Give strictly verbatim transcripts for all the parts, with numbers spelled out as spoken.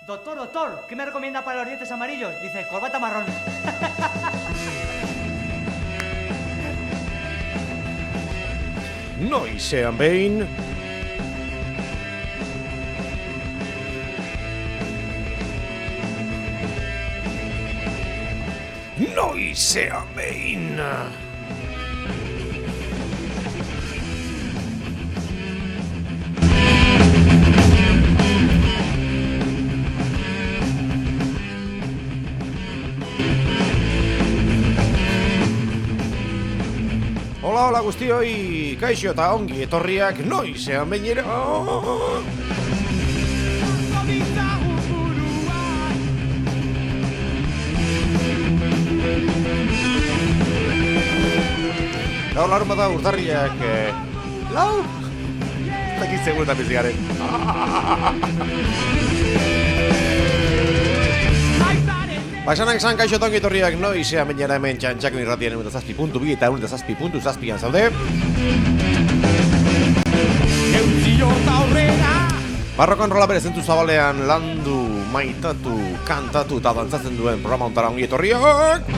Doctor, doctor, ¿qué me recomienda para los dientes amarillos? Dice, corbata marrón. Noizean behin Noizean behin Hola, hola guztioi, kaixo eta ongi etorriak noizean behinera. Gaur larun bada urtarriak, eh, lau? Zakit seguretan bizigaren. Baixanak esan kaixo eta ongi etorriak noizean behinera hemen txantxakun irratien egun eta zazpi puntu bi eta egun eta zazpi puntu zazpian zaude. Barrokan rola bere zentu zabalean landu, maitatu, kantatu eta dantzatzen duen programa ontara ongi etorriak.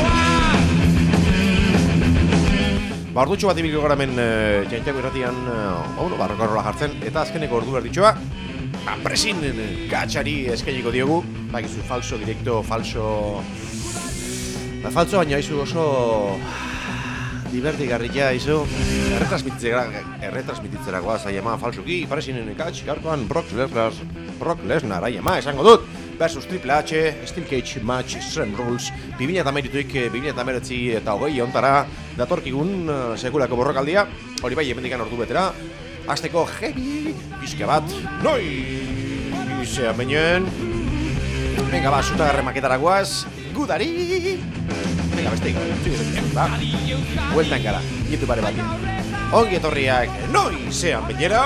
Bardutxo bat ibiliko gara hemen txantxakun irratian uh, barrokan rola jartzen eta azkeneko ordu berditxoa presin gatxari eskainiko diogu. Bakizu, falso, directo, falso... Ba, falso baina izu oso... Divertigarria izu... Erretransmititzerakoa zaiema falsuki, paresinen ikatx, garkoan Brock Lesnar... Brock Lesnar, aiema, esango dut! Versus Triple H, Steel Cage Match, Extreme Rules, bi mila eta merituik, bi mila eta meretzi eta hogei ontara datorkigun sekulako borrokaldia. Hori bai, hemendikan ordu betera. Azteko heavy, pixka bat, noi! Izean beinen... Venga, ba, zutagarre maketaragoaz, gudari! Venga, beste ikatzen, ba? Bueltan gara, YouTube bare batean. Ongi etorriak, noizean behinera!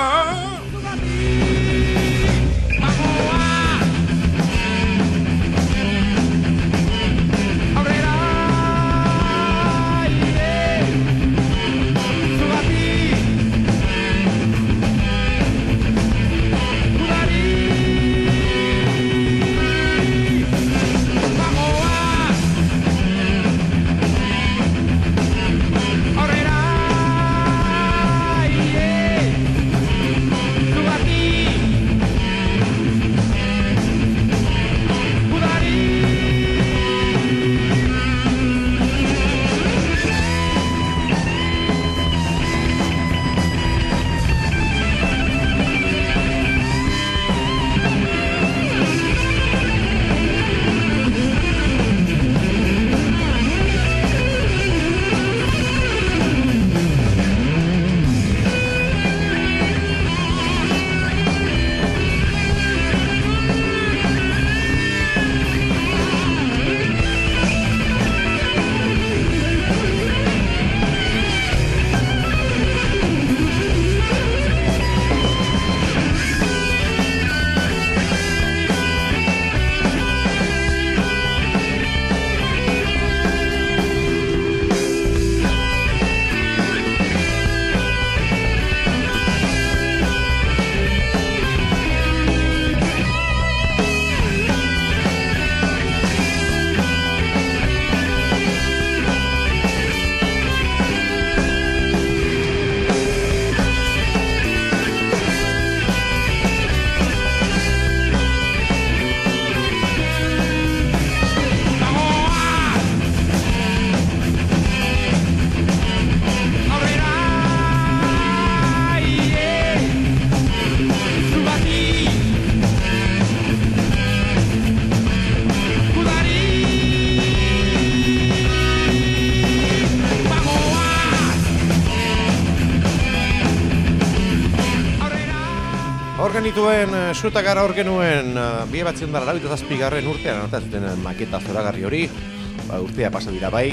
Genituen suta gara hor genuen bi batzen dara labita zazpigarren urtean eta zuten maketa zoragarri hori ba, urtea pasa dira bai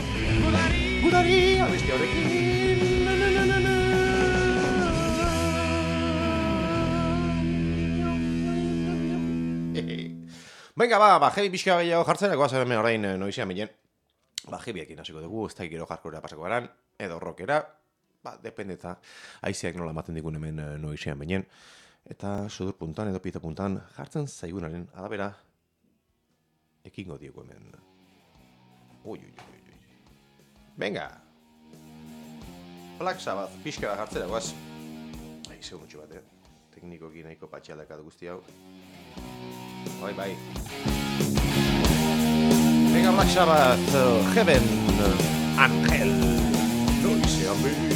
gudari abesti horrekin venga ba, ba jebi pixka gehiago jartzen egoa zer hemen orain noizean bilen ba jebiekin hasiko dugu ez da gero jarkoera pasako garan edo rockera ba, dependeta aizeak nola ematen digun hemen noizean bilen eta sudur puntan edo pita puntan jartzen zaigunaren arabera ekingo diegu hemen. Ui, ui, ui, ui. Venga! Black Sabbath, pixka bat jartzera guaz. Ai, segundutxo bat, eh? Teknikoki nahiko patxalaka guzti hau. Bai, bai. Venga, Black Sabbath, Heaven, Angel, Noise a me.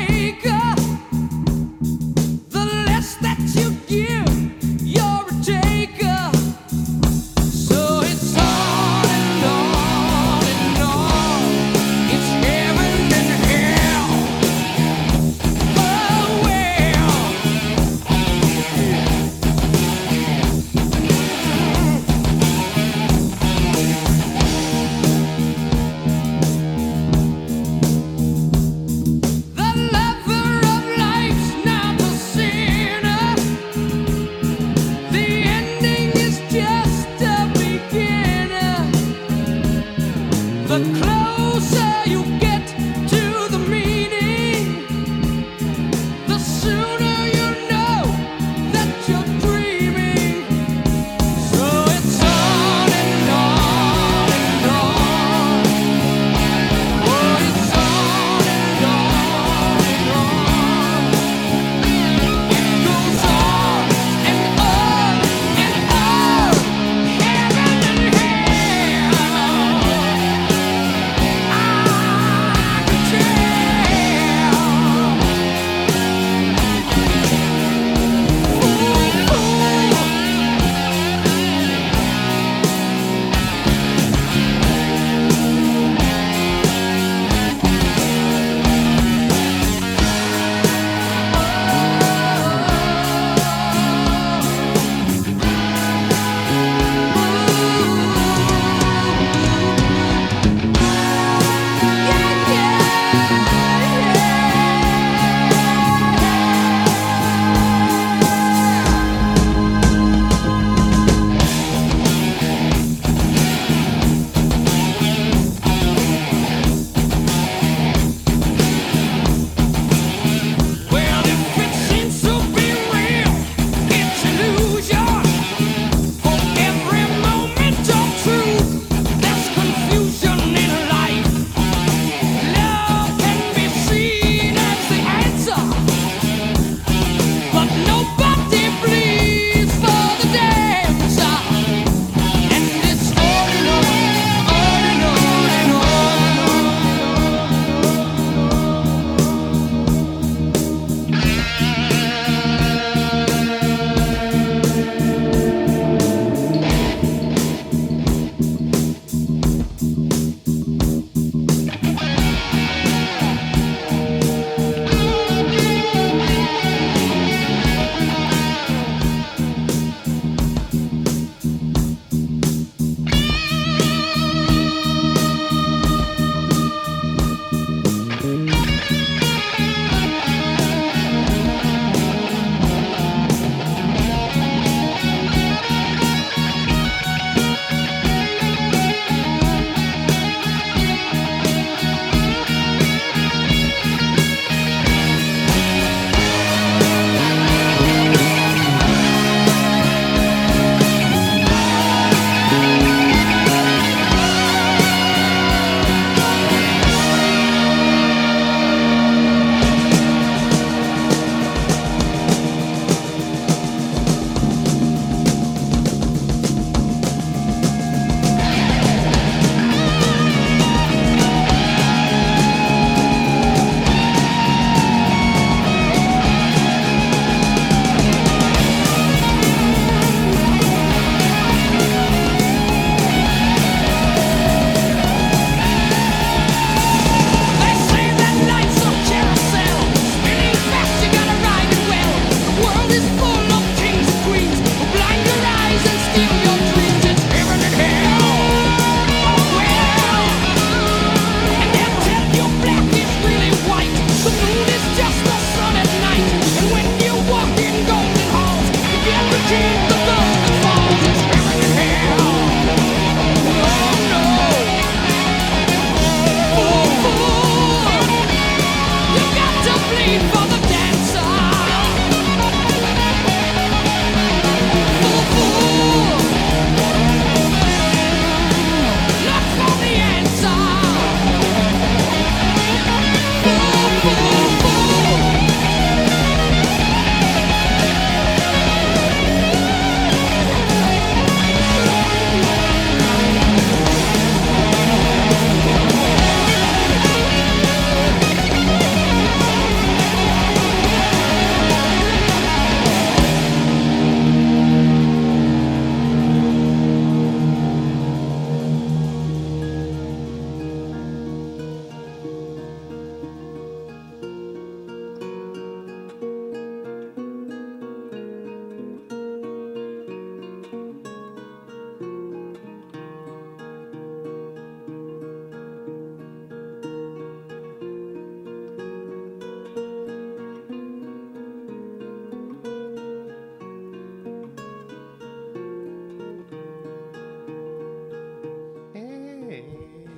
That you give, you're a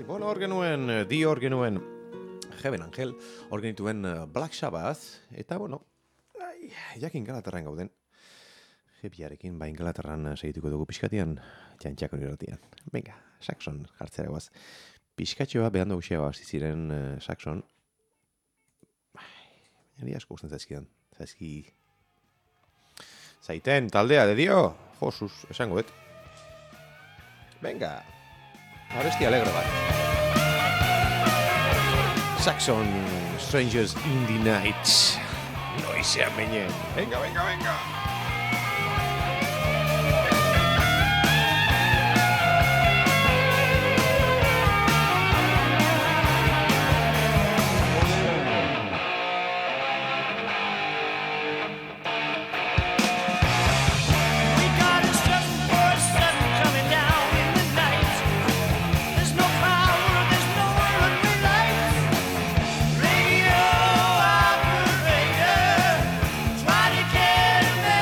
bueno, hor genuen, di hor genuen Heaven Angel, hor genituen Black Sabbath, eta, bueno, ai, jakin Ingalaterran gauden. Jepiarekin, ba, Ingalaterran segituko dugu pixkatian, jantxakon irratian. Venga, Saxon jartzera guaz. Pixkatxoa behan dugu xea ziren uh, Saxon. Baina asko gusten zaizkidan. Zaizki... Zaiten, taldea, de dio. Josuz, esango, et. Venga. Abesti alegre bat. Saxon, Strangers in the Night. Noizean meinen. Venga, venga, venga. Radio operator, try to get a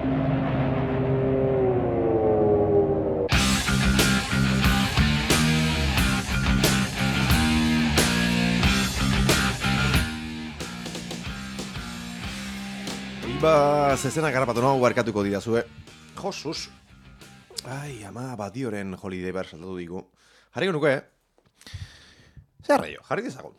Ba, zezena garrapatu nahu barkatuko didazue. Josus. Ai, ama, badioren Holiday Bear saltatu digu. Jarriko nuke, eh? Zer raio, jarri dezagun.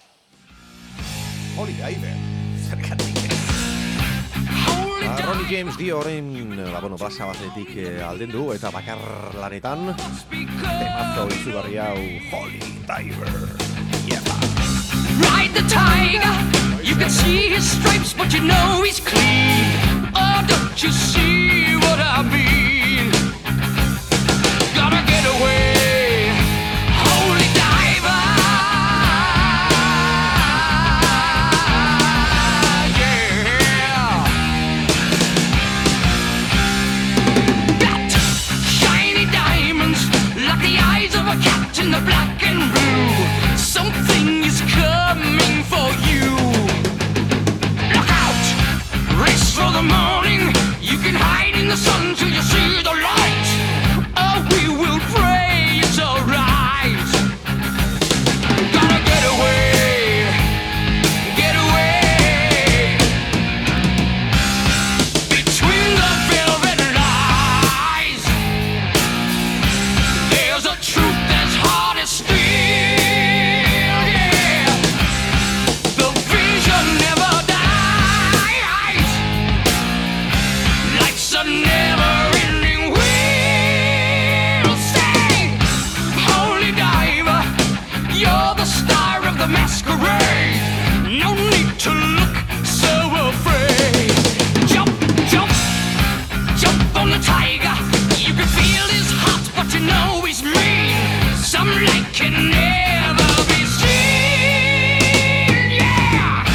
Holiday Bear. Zergatik. Ba, Ronnie James dio horrein, ba, bueno, plaza batetik eh, alden du, eta bakar lanetan, temazo izugarri hau Holiday Bear. Yeah. Ride the tiger, you can see his stripes, but you know he's clean. Oh, don't you see what I mean? Gotta get away, holy diver. Yeah. Got shiny diamonds, like the eyes of a cat in the black and blue. Something is coming for you. Look out! Race for the morning. You can hide in the sun till you see the light. Oh, we will pray it's alright. Gotta get away, get away. Between the velvet lies, there's a truth that's hard as steel. Masquerade, no need to look so afraid. Jump, jump, jump on the tiger. You can feel his heart, but you know he's mean. Some light can never be seen. Yeah.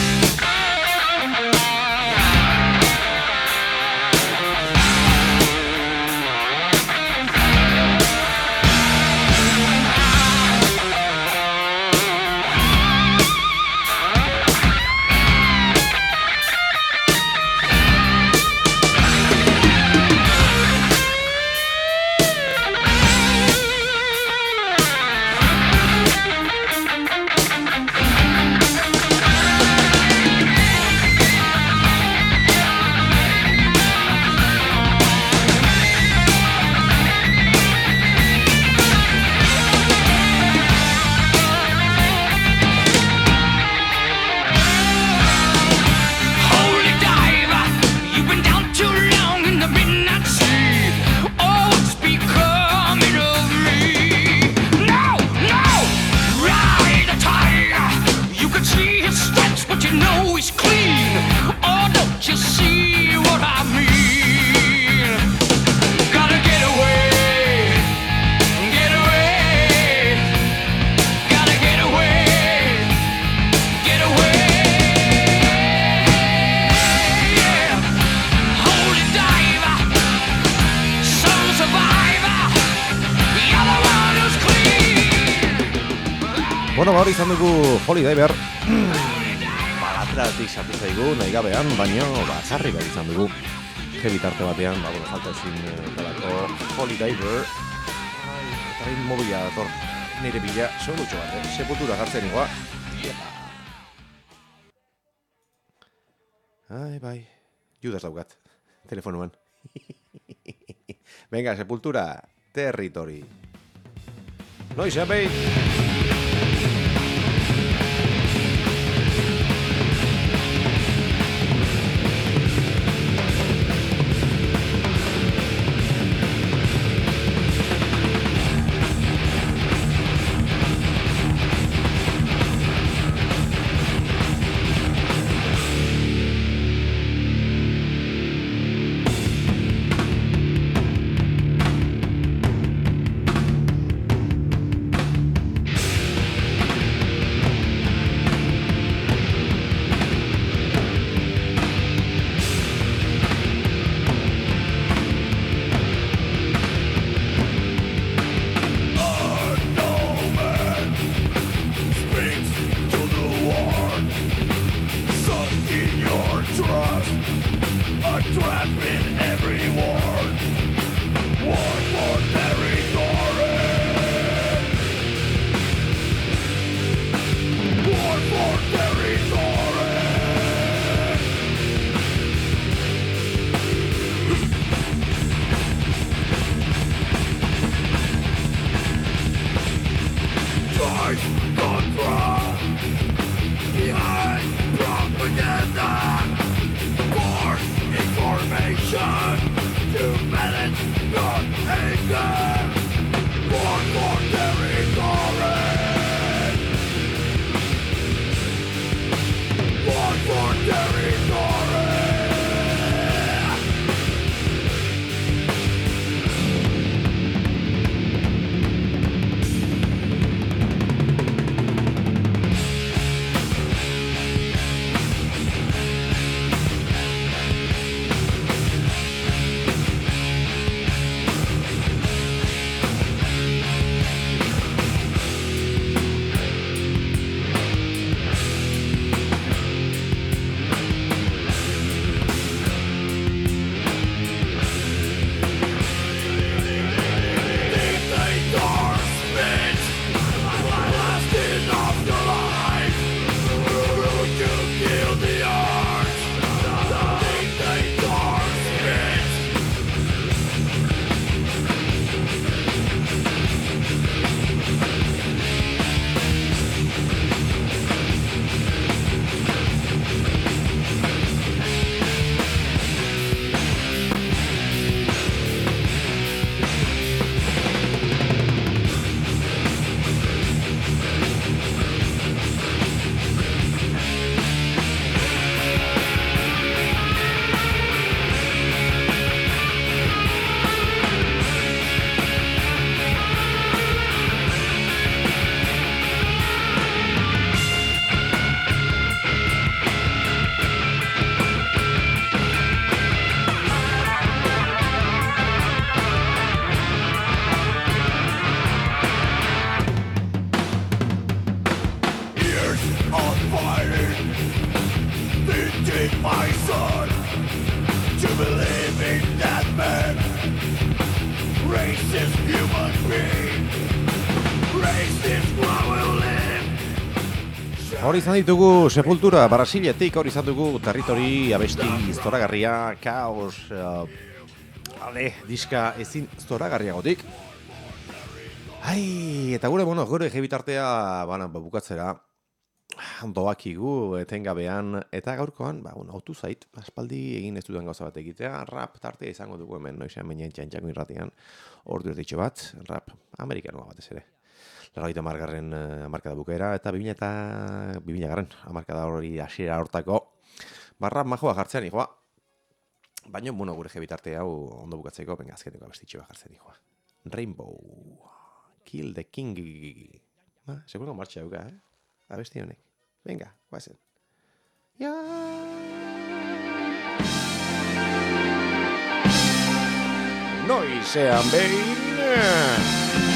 Bueno, ba hori izan dugu Holiday Bear. Balatratik sartu zaigu, nahi gabean, baina bakarri behar izan dugu. Heavy tarte batean, ba, bueno, falta ezin talako Holiday Bear. Eta hain mobila dator nire bila, segurutxo bat, eh? Sepultura gartzen igual. Ai, bai, Judas daukat, telefonuan. Venga, Sepultura, Territory. Noiz, apei! Trust, a trap in Hori izan ditugu Sepultura, Brasiletik, hori izan dugu territori, abesti, zoragarria, kaos, uh, ale, diska ezin zoragarriagotik. Ai, eta gure, bueno, gure jebitartea, bana, bukatzera, doakigu, etengabean, eta gaurkoan, ba, bueno, autu zait, aspaldi egin ez dudan gauza bat egitea, rap tartea izango dugu hemen, noizean baina txantxako irratian, ordu erditxo bat, rap amerikanoa batez ere. Lagaita margarren amarkada bukaera, eta bibina eta bibina garren amarkada hori hasiera hortako barra majoa jartzean ijoa. Baina, bueno, gure jebitarte hau ondo bukatzeko, venga, azkeneko abestitxo bat jartzen ijoa. Rainbow, Kill the King. Ba, seguro martxa duka, eh? Abesti honek. Venga, guazen. Ja. Noizean behin.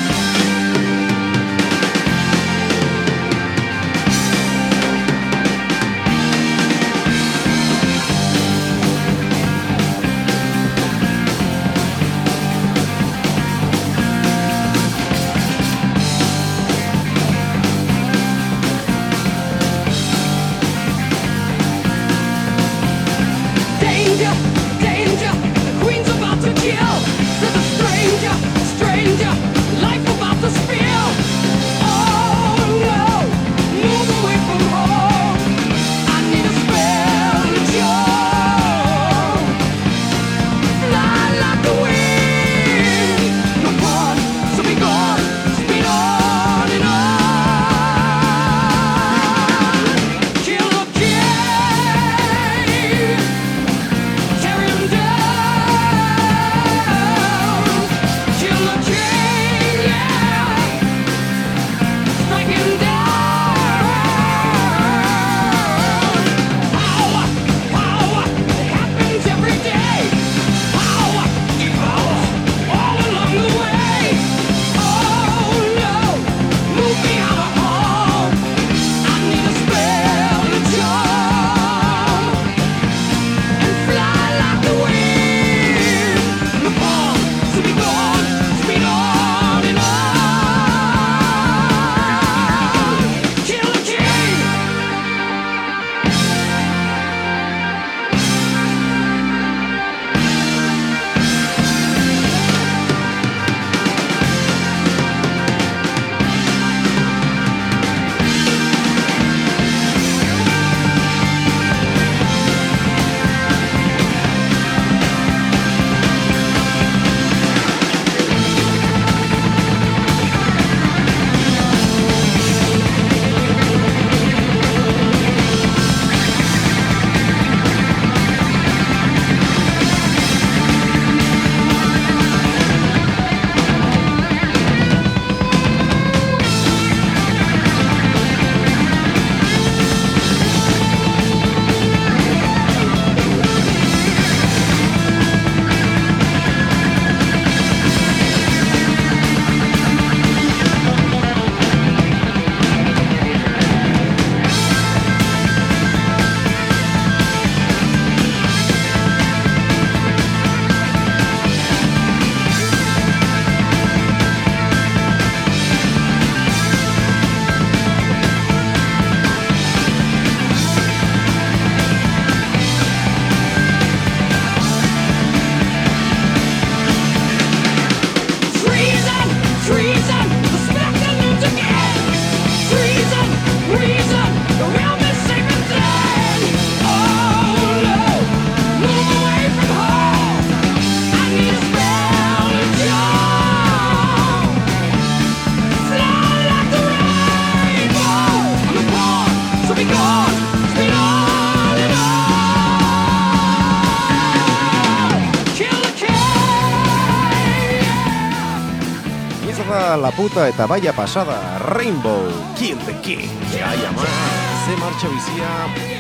La puta eta vaya pasada, Rainbow, Kill the King. Ai ama, ze martxa bizia,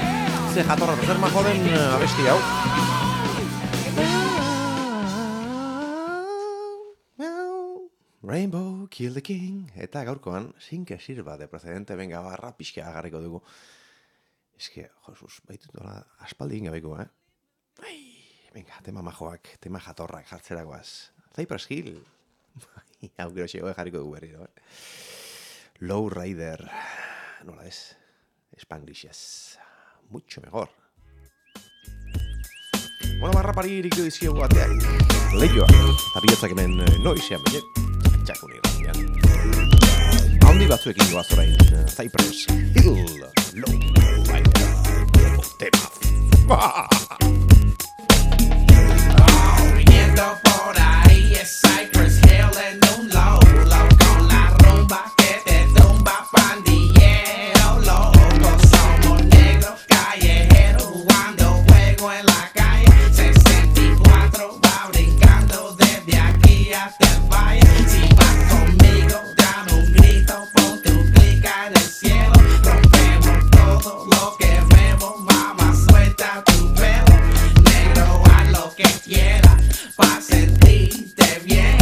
ze jatorra zer majoden abesti hau. Rainbow, Kill the King. Eta gaurkoan, sin que sirva de precedente, venga, barra pixka agarriko dugu. Eske, Josus, baitut dola, aspaldi ingabeiko, eh? Ai, venga, tema majoak, tema jatorrak jartzeragoaz. Cypress Hill. Hau gero xego jarriko dugu berriro, eh? Low Rider. Nola ez? Spanglishez. Mucho mejor. Bueno, barrapari iriko diziogu bateak. Leioak. Eta bihotzak hemen noizean baina. Txakun irratian. Haundi batzuekin goaz orain. Cypress Hill. Low Rider. Tema. Viniendo por ahí es Cypress Hill en un low, low con la rumba que te tumba, pandillero loco. Somos negros callejeros jugando juego en la calle. sesenta y cuatro va brincando desde aquí hasta el valle. Si vas conmigo, dame un grito, pon tu clic en el cielo. Rompemos todo lo que vemos, mamá, suelta tu pelo. Negro, haz lo que quieras pa' sentirte bien.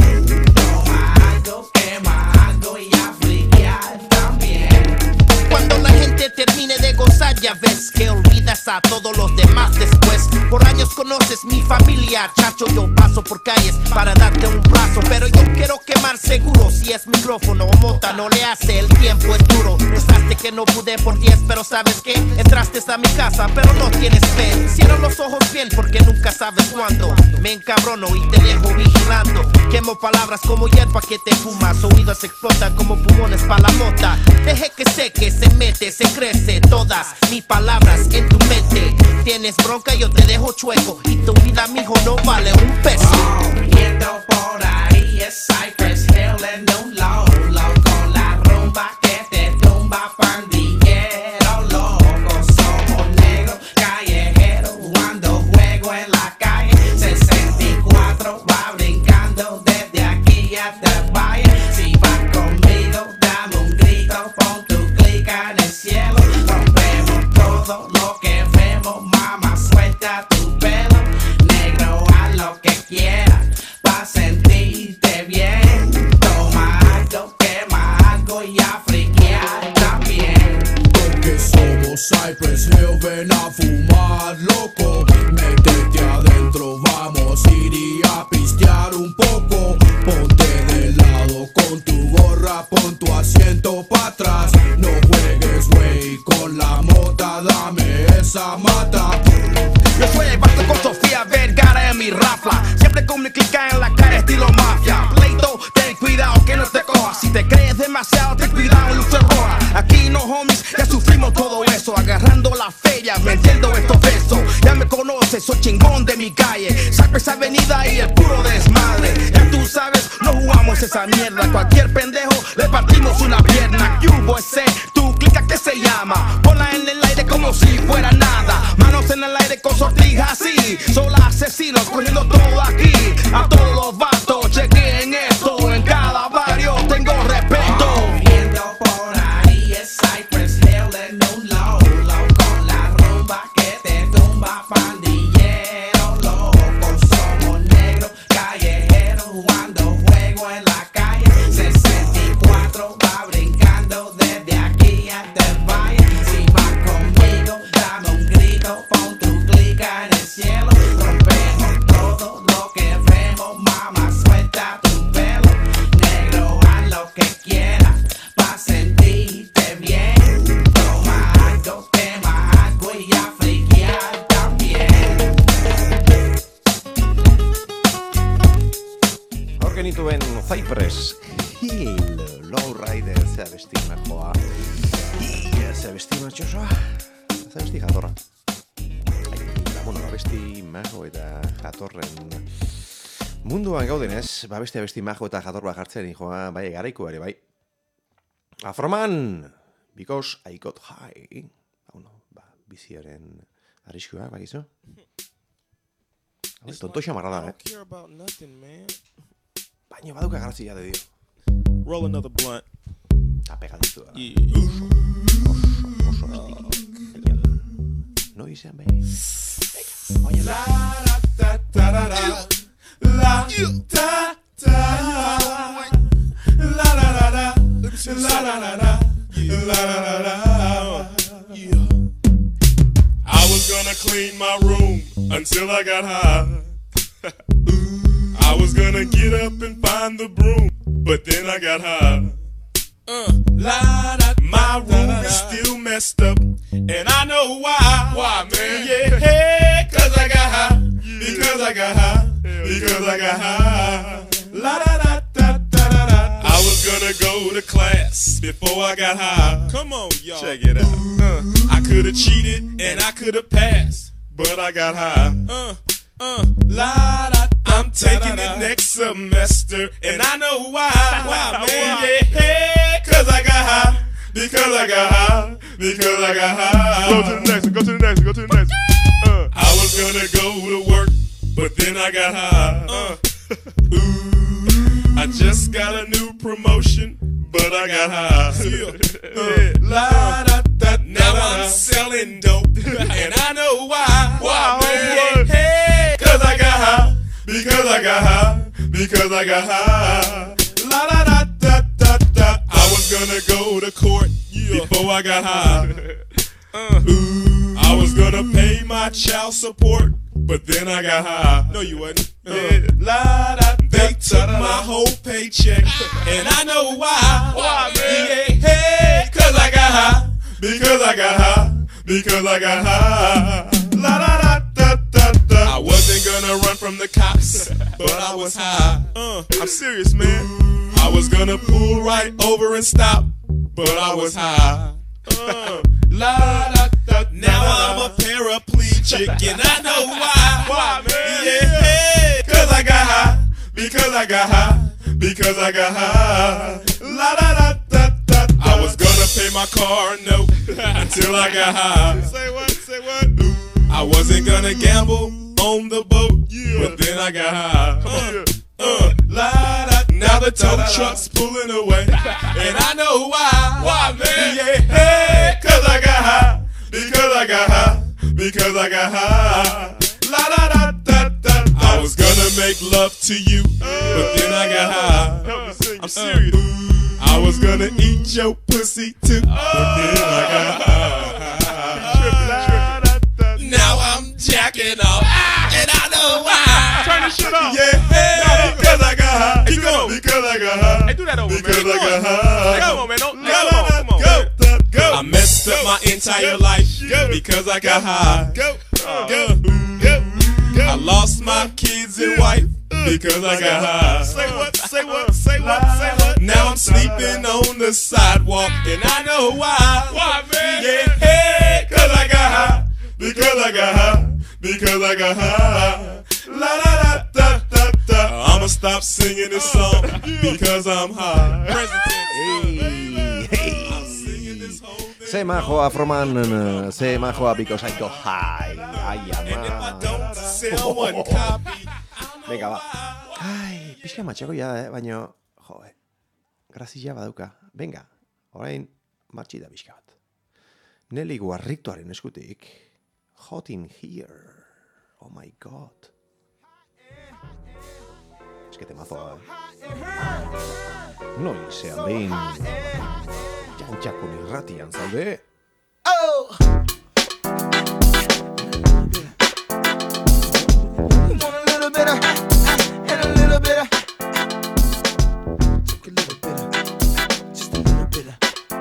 Toma algo, quema algo y a friquear también. Cuando la gente termine de gozar, ya ves que olvidas a todos los demás después. Por años conoces mi familia, chacho, yo paso por calles para darte un brazo, pero yo quiero quemar seguro. Si es micrófono o mota, no le hace, el tiempo es duro. Pensaste que no pude por diez, pero ¿sabes qué? Entraste a mi casa, pero no tienes fe. Cierra los ojos bien, porque nunca sabes cuándo me encabrono y te dejo vigilando. Quemo palabras como hierba que te fumas, oídos explotan como pulmones pa' la mota. Deje que seque, se mete, se crece, todas mis palabras en tu mente. Tienes bronca, yo te dejo chueco, y tu vida, mijo, no vale un peso. Viniendo por ahí es Cypress Hill en un low, low con la rumba que te tumba, pandillero loco. Somos negros callejeros jugando juego en la calle. sesenta y cuatro va brincando desde aquí hasta el valle. Si vas conmigo, dame un grito, pon tu clic en el cielo. Rompemos todo lo que vemos, mamá, suelta tu pelo. Negro, haz lo que quieras pa' sentirte bien. Toma algo, quema algo y a friquear también. Porque somos Cypress Hill, ven a fumar, loco. Métete adentro, vamos a ir y a pistear un poco. Ponte de lado con tu gorra, pon tu asiento pa' atrás. No juegues, wey, con la mota, dame esa mata. Yo soy el vato con Sofía Vergara en mi rafla, siempre con mi clica en la cara estilo mafia. Pleito, ten cuidado que no te cojas, si te crees demasiado ten cuidado, luces roja. Aquí no homies, ya sufrimos todo eso, agarrando la feria, vendiendo estos besos. Ya me conoces, soy chingón de mi calle, Cypress Avenida y el puro desmadre. Ya tú sabes, no jugamos esa mierda, cualquier pendejo le partimos una pierna. Q V C, tu clica que se llama, ponla en el aire como si fuera nada. Manos en el aire con sortijas así, son asesinos cogiendo todo aquí. A todos los vatos, chequen esto, en cada barrio tengo respeto. Viendo por ahí es Cypress Hill en un low, low con la rumba que te tumba, pandillero loco. Somos negros callejeros jugando juego en la calle. sesenta y cuatro va brincando desde aquí hasta el valle. Si vas conmigo, dame un grito, pon tu clic en el cielo. Rompemos todo lo que vemos, mamá, suelta tu pelo. Negro, haz lo que quieras pa' sentirte bien. Toma algo, quema algo y a friquear también. Aurken nituen Cypress Hill, Low Rider, zea besti majoa. Ia, zea besti matxosoa. Zea besti jatorra. Ai, da, bueno, ba besti majo eta jatorren munduan gaudenez, ba beste besti majo eta jatorra jartzen joa, bai, garaiko ere, bai. Afroman, because I got high. Hau no, ba, biziaren arriskua, bakizu? Hau, tonto xamarra da, eh? Care about nothing, man. Baina baduka grazia de dio. Roll another blunt. Eta pegaditu da. Yeah. Oso, oso esti. No izan behin. Oye, La da da da da da. La da da. La da da da. La da da da. La da da da. Yeah. I was gonna clean my room until I got high. I was was gonna get up and find the broom, but then I got high. Uh, la, da, my room is still messed up, and I know why. Why, man? Yeah, hey, cause I got high. Because I got high. Because I got high. La da da da da da da. I was gonna go to class before I got high. Come on, y'all. Check it out. Uh, I could have cheated and I could have passed, but I got high. Uh, uh, la da. I'm taking it next semester, and I know why. Why, man? Yeah, hey, cause I got high. Because I got high. Because I got high. Go to the next one. Go to the next one. Go to the next one. Uh, I was gonna go to work, but then I got high. Uh, ooh, I just got a new promotion, but I got high. Uh, la, da, da, now I'm selling dope, and I know why. Why, man? Yeah, hey, cause I got high. Because I got high. Because I got high. La da da da da da. I was gonna go to court before I got high. Uh, ooh, I was gonna pay my child support, but then I got high. No, you wasn't. Uh, yeah. La da. They took my whole paycheck, and I know why. Why, man? Yeah, hey, cause I got high. Because I got high. Because I got high. La da da da da da. I wasn't gonna run from the cops, but I was high. Uh, I'm serious, man. I was gonna pull right over and stop, but I was high. Uh, la da da. Now I'm a paraplegic, and I know why. Why, man? Yeah, hey, cause I got high. Because I got high. Because I got high. La da da da da. I was gonna pay my car note until I got high. Say what? Say what? I wasn't gonna gamble on the boat, yeah, but then I got high. Uh, uh, la da. Now the tow truck's pulling away, and I know why. Why, man? Yeah, hey, cause I got high. Because I got high. Because I got high. La da da da da. I was gonna make love to you, but then I got high. I'm serious. Uh, I was gonna eat your pussy too, but then I got high. Now I'm jacking off, and I know why. Turn this shit off. Yeah, hey, because I got high. Keep going. Because I got high. Hey, do that over, because man. I got high. Come on, man. Don't, go, come on, come on. Go, go, go. I messed up my entire go, life go, because I got high. Go, go, go, go, go. I lost my kids and wife because I got high. Say what, say what, say what, say what. Now I'm sleeping on the sidewalk, and I know why. Why, man? Yeah, hey, because I got high. Because I got high, because I got high. La da da da da da. I'ma stop singing this song because I'm high. Hey, hey. Se majo Afroman, se majo because I got high. Ai, ama. Venga, va. Ai, pixka matxako ja, eh? Baina, jo, eh. Grazia badauka. Venga, orain martxi da pixka bat. Nelly Guarrituaren eskutik. Hot in here. Oh my god. Es que temazoa, eh? Noizean behin jantxakun irratian zaude. Oh! Want a little bit of and a little bit of a little bit of just a little bit of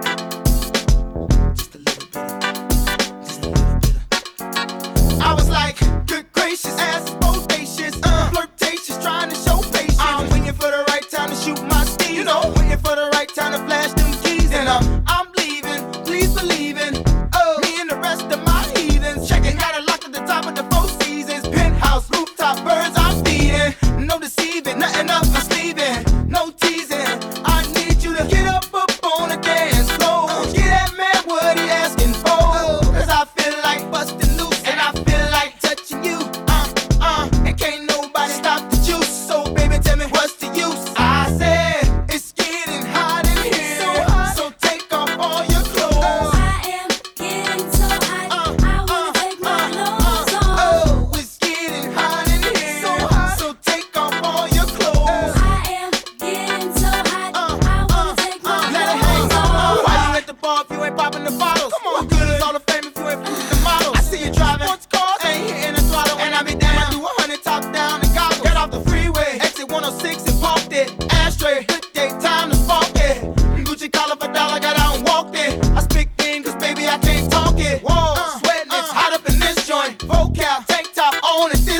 just a little bit of just a little bit of I was like, good gracious, ass bodacious, uh, flirtatious, trying to show patience. I'm waiting for the right time to shoot my steam, you know, waiting for the right time to flash them keys. And uh, I'm leaving, please believe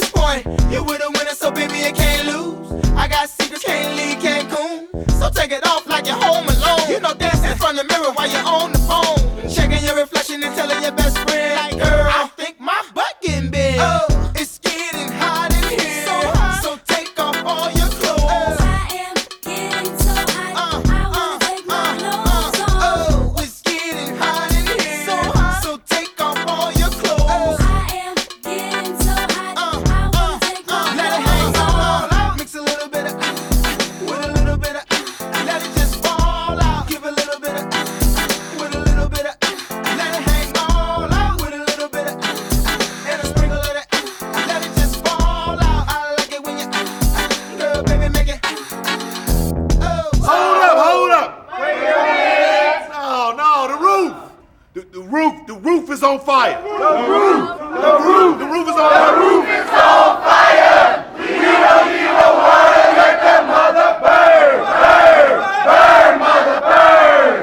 this point, you with a winner, so baby, you can't lose. I got secrets, can't leave Cancun. So take it off like you're home alone. You know, dancing in front of the mirror while you're on the phone. Checking your reflection and telling your best friend, like, girl, I think my butt getting big. Oh, it's getting hot in here. So hot. So take off all your clothes. I am getting so hot. Uh, I wanna take my clothes off. Oh, it's getting hot in here. So hot. So take off all your clothes. I am getting so hot. I wanna take my Let it hang clothes all off. out. Mix a little bit of with a little bit of let it just fall out. Give a little bit of with a little bit of let it hang all out. With a little bit of and a sprinkle of it. Let it just fall out. I like it when you girl, baby, make it. Oh, Hold up, hold up. No, no, the roof. The, the roof, the roof is on fire. The roof, the roof, the roof is on fire. The roof is on fire. We don't need no water. Let that mother burn, burn, burn, mother burn,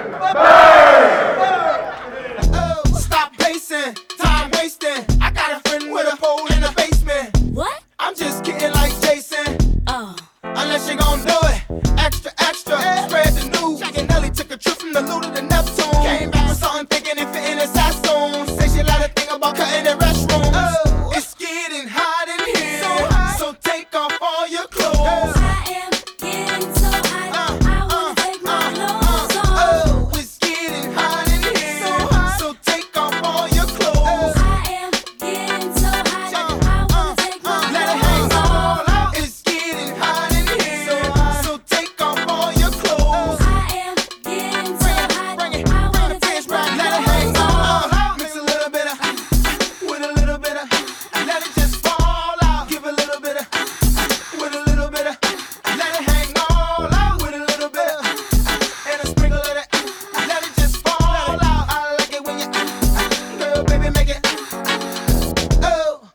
burn. oh, stop pacing, time wasting. I got a friend with a pole in the basement. What? I'm just kidding like Jason. Oh. Unless you gon' do it. Extra, extra, spread the news. Jack and Nelly took a trip from the Luda to Neptune. Came back with something thinking it fit in his Sassoon. Say she let her think about cutting the restrooms. Oh, it's getting hot in here. So hot. So take off all your clothes. I am getting so hot. I wanna take my clothes off. Oh, it's getting hot in here. So hot. So take off all your clothes. I am getting so hot. I wanna take my Let it hang clothes off. all out. It's getting hot in here. So hot. So take off all your clothes. I am getting so hot. Bring it, I bring wanna the take fish my back. Let it hang clothes off. all out. Mix a little bit of with a little bit of let it just fall out. Give a little bit of with a little bit of let it hang all out. With a little bit of and a sprinkle of it. Let it just fall out. I like it when you girl, baby, make it. Oh.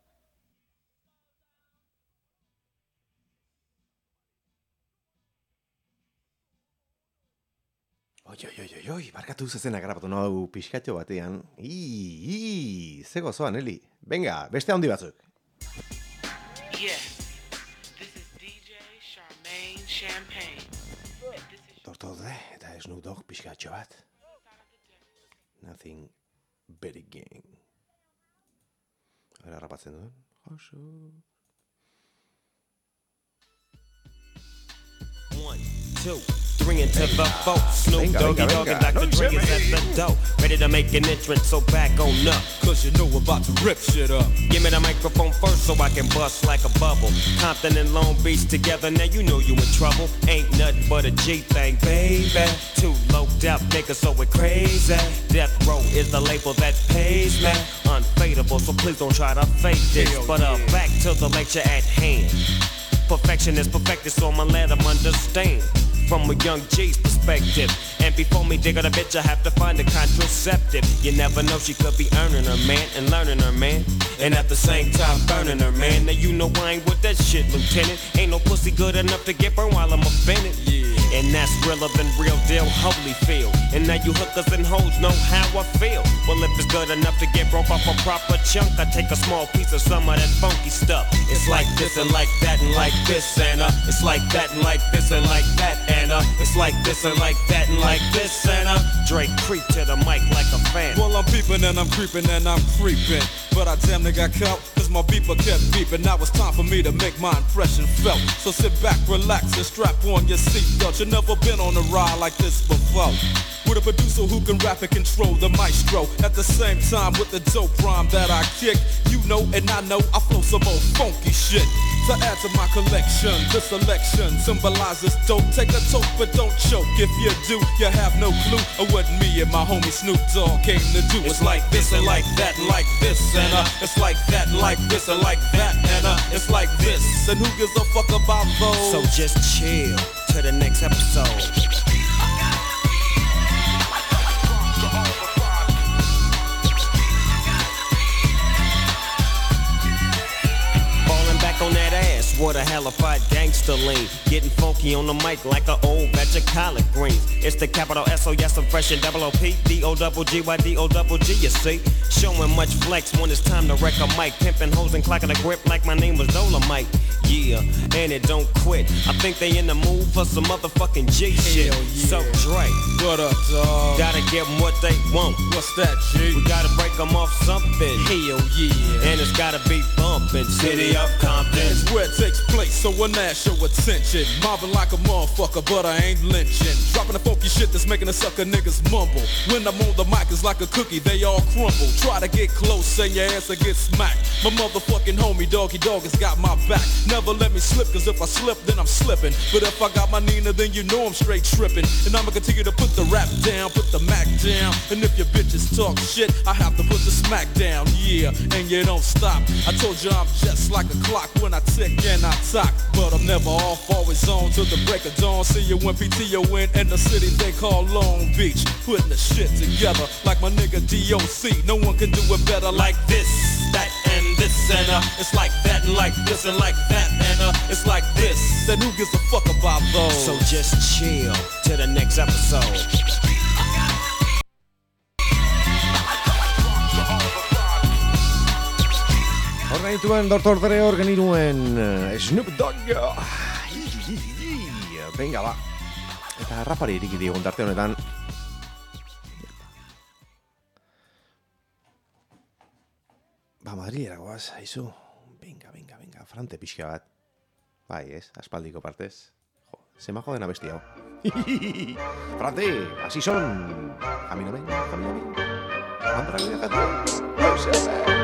Oi, oi, oi, oi, oi, barkatu zezena garapatu nahu pixkatxo batean. Ii, ii, ze gozoa, Neli. Venga, beste handi batzuk. Yes, this is D J Charmaine Champagne. And this is Tortode, eta Snoop Dogg pixkatxo bat. Nothing very gang. Hora rapatzen duen. Oso. One, two, three into the four. Snoop Venga, Doggy venga, Dogg and venga. Doctor Dre is at the door. Ready to make an entrance, so back on up. Cause you know we're about to rip shit up. Give me the microphone first so I can bust like a bubble. Compton and Long Beach together, now you know you in trouble. Ain't nothing but a G thing, baby. Too loped out niggas, so it crazy. Death Row is the label that pays me. Unfadable, so please don't try to fake this. Hell But uh, yeah. back to the lecture at hand. Perfection is perfected, so I'ma let them understand. From a young G's perspective. And before me dig on a bitch, I have to find a contraceptive. You never know, she could be earning her man and learning her man. And at the same time burning her man. Now you know I ain't with that shit, Lieutenant. Ain't no pussy good enough to get burned while I'm offended. Yeah. And that's realer than real deal Holyfield. And now you hookers and hoes know how I feel. Well, if it's good enough to get broke off a proper chunk, I take a small piece of some of that funky stuff. It's like this and like that and like this and uh, it's like that and like this and like that and uh, it's like this and like that and like this and uh, Drake creep to the mic like a fan. Well, I'm peeping and I'm creeping and I'm creeping. But I damn near got caught, cause my beeper kept beeping. Now it's time for me to make my impression felt. So sit back, relax, and strap on your seatbelt. You never been on a ride like this before. With a producer who can rap and control the maestro. At the same time with the dope rhyme that I kick. You know and I know I flow some old funky shit. To add to my collection, this selection symbolizes dope. Take a toke but don't choke. If you do, you have no clue of what me and my homie Snoop Dogg came to do. It's like this and like that and like this and uh, it's like that and like this and like that and uh, it's like this. And who gives a fuck about those? So just chill to the next episode. On that ass, with a hellified gangster lean. Getting funky on the mic like an old batch of collard greens. It's the capital S O, yes, I'm fresh and double O P. D O double G Y D O double G, you see. Showing much flex when it's time to wreck a mic. Pimping hoes and clocking a grip like my name was Dolomite. Yeah, and it don't quit. I think they in the mood for some motherfucking G shit. Hell yeah. So Dre, What up, dog? gotta give them what they want. What's that, G? We gotta break them off something. Hell yeah. And it's gotta be bumpin'. City of Compton. It's where it takes place, so when that show attention. Mobbing like a motherfucker, but I ain't lynching. Dropping the funky shit that's making the sucker niggas mumble. When I'm on the mic, it's like a cookie, they all crumble. Try to get close, and your ass will get smacked. My motherfucking homie, Doggy Dog, has got my back. Never let me slip, cause if I slip, then I'm slipping. But if I got my Nina, then you know I'm straight tripping. And I'ma continue to put the rap down, put the Mac down. And if your bitches talk shit, I have to put the smack down. Yeah, and you don't stop. I told you I'm just like a clock when I tick and I talk. But I'm never off, always on till the break of dawn. See you when P T O in in the city they call Long Beach. Putting the shit together like my nigga D O C. No one can do it better like this, that, and this, and uh. It's like that and like this and like that, and uh. It's like this, then who gives a fuck about those? So just chill to the next episode. Organituen Doctor Dre, organituen uh, Snoop Dogg. Venga, ba. Eta rapari iriki digun tarte honetan. Ba, Madrilera goaz, haizu. Venga, venga, venga, frante pixka bat. Bai, ez, aspaldiko partez. Jo, se me joden abesti hau. Frante, así son. Jaminomen, jaminomen. Mantra que viajate.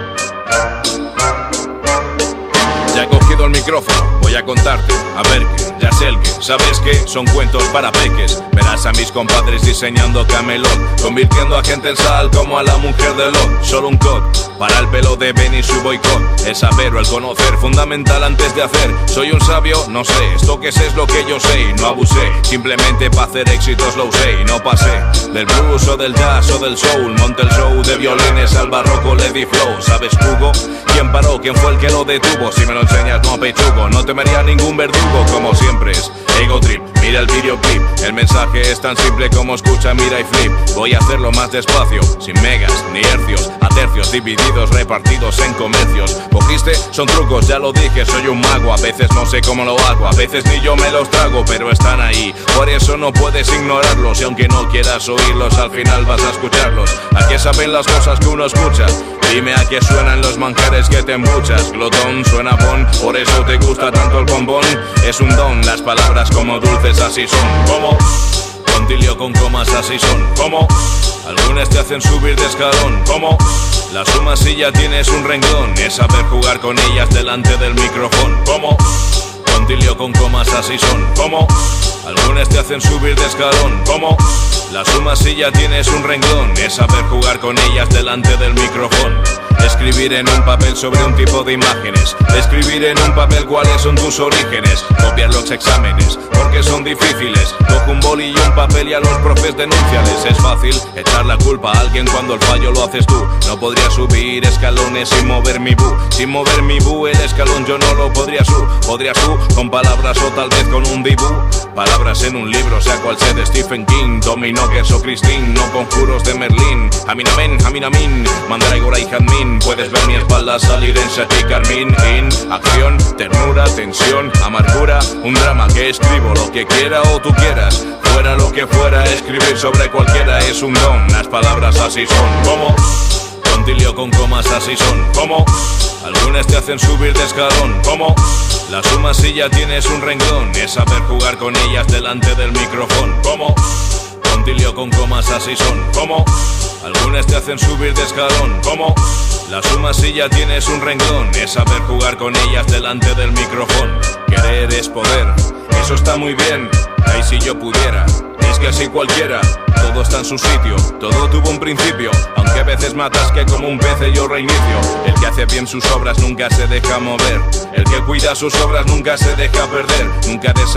Ya he cogido el micrófono, voy a contarte, a ver que, ya sé el que, ¿sabes qué? Son cuentos para peques. Verás a mis compadres diseñando Camelot, convirtiendo a gente en sal como a la mujer de Lot. Solo un cod, para el pelo de Ben y su boicot. El saber o el conocer, fundamental antes de hacer. Soy un sabio, no sé, esto que sé es lo que yo sé. Y no abusé, simplemente para hacer éxitos lo usé. Y no pasé del blues o del jazz o del soul. Monté el show de violines al barroco, le di flow. ¿Sabes, Hugo? ¿Quién paró? ¿Quién fue el que lo detuvo? Si me lo enseñas no pechugo, no temería ningún verdugo. Como siempre es Ego Trip, mira el videoclip. El mensaje es tan simple como escucha, mira y flip. Voy a hacerlo más despacio, sin megas ni hercios. A tercios divididos, repartidos en comercios. ¿Cogiste? Son trucos, ya lo dije, soy un mago. A veces no sé cómo lo hago, a veces ni yo me los trago, pero están ahí, por eso no puedes ignorarlos. Y aunque no quieras oírlos, al final vas a escucharlos. ¿A qué saben las cosas que uno escucha? Dime a qué suenan los manjares que te embuchas. Glotón, suena bon, por eso te gusta tanto el bombón. Es un don, las palabras como dulces así son. Como contilio con comas así son. Como algunas te hacen subir de escalón. Como la suma si ya tienes un renglón. Es saber jugar con ellas delante del micrófono. Como contilio con comas así son. Como algunas te hacen subir de escalón. Como la suma si ya tienes un renglón. Es saber jugar con ellas delante del micrófono. Escribir en un papel sobre un tipo de imágenes. Escribir en un papel cuáles son tus orígenes. Copiar los exámenes, porque son difíciles. Coge un boli y un papel y a los profes denúnciales. Es fácil echar la culpa a alguien cuando el fallo lo haces tú. No podría subir escalones sin mover mi bu. Sin mover mi bu el escalón yo no lo podría su. Podrías tú con palabras o tal vez con un dibu. Palabras en un libro, sea cual sea de Stephen King, Domino, Queso, Christine, no conjuros de Merlín. Aminamen, Aminamin, Mandragora y Jadmin. Puedes ver mi espalda salir en Seti Carmín. In, acción, ternura, tensión, amargura. Un drama que escribo lo que quiera o tú quieras. Fuera lo que fuera, escribir sobre cualquiera es un don. Las palabras así son. Como contilio con comas así son. Como algunas te hacen subir de escalón. Como la suma si ya tienes un renglón. Es saber jugar con ellas delante del micrófono. Como contilio con comas así son. Como algunas te hacen subir de escalón. Como la suma si ya tienes un renglón. Es saber jugar con ellas delante del micrófono. Querer es poder, eso está muy bien. Ay, si yo pudiera, es que así cualquiera. Todo está en su sitio, todo tuvo un principio. Aunque a veces matas que como un pez yo reinicio. El que hace bien sus obras nunca se deja mover. El que cuida sus obras nunca se deja perder. Nunca deshacer,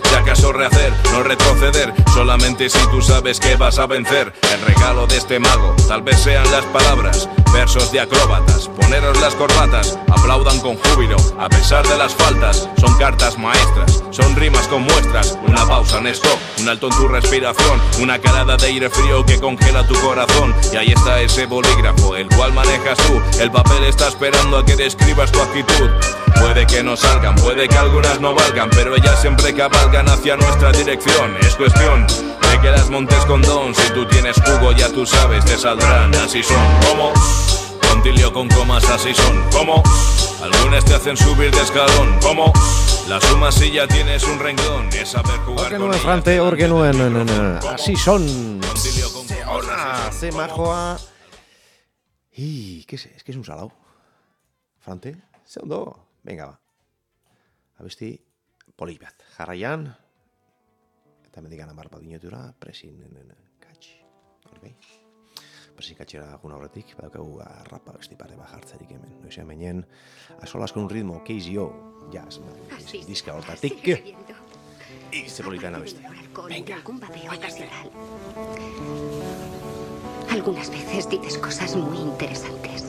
Si acaso rehacer, no retroceder, solamente si tú sabes que vas a vencer. El regalo de este mago tal vez sean las palabras, versos de acróbatas, poneros las corbatas, aplaudan con júbilo a pesar de las faltas. Son cartas maestras, son rimas con muestras, una pausa en stop, un alto en tu respiración, una calada de aire frío que congela tu corazón. Y ahí está ese bolígrafo, el cual manejas tú, el papel está esperando a que describas tu actitud. Puede que no salgan, puede que algunas no valgan, pero ellas siempre cabalgan hacia nuestra dirección. Es cuestión de que las montes con don, si tú tienes jugo ya tú sabes, te saldrán. Así son, como con tilio con comas, así son, como algunas te hacen subir de escalón, como la suma si ya tienes un renglón, es saber jugar con ellas. Frante, orgenuen, así son. Hola, se majoa. Y qué sé, es que es un salao. Frante, segundo. Venga, va. Abesti polibat. Jarraian. Eta mendikan amar bat minutura, presin katx. Okay. Presin katxera guna horretik, badaukagu rapa besti pare bat jartzerik hemen. Noiz hemenien, a solas con un ritmo, keizio, jazz, diska hortatik. Y se politan abesti. Venga. Algunas veces dices cosas muy interesantes.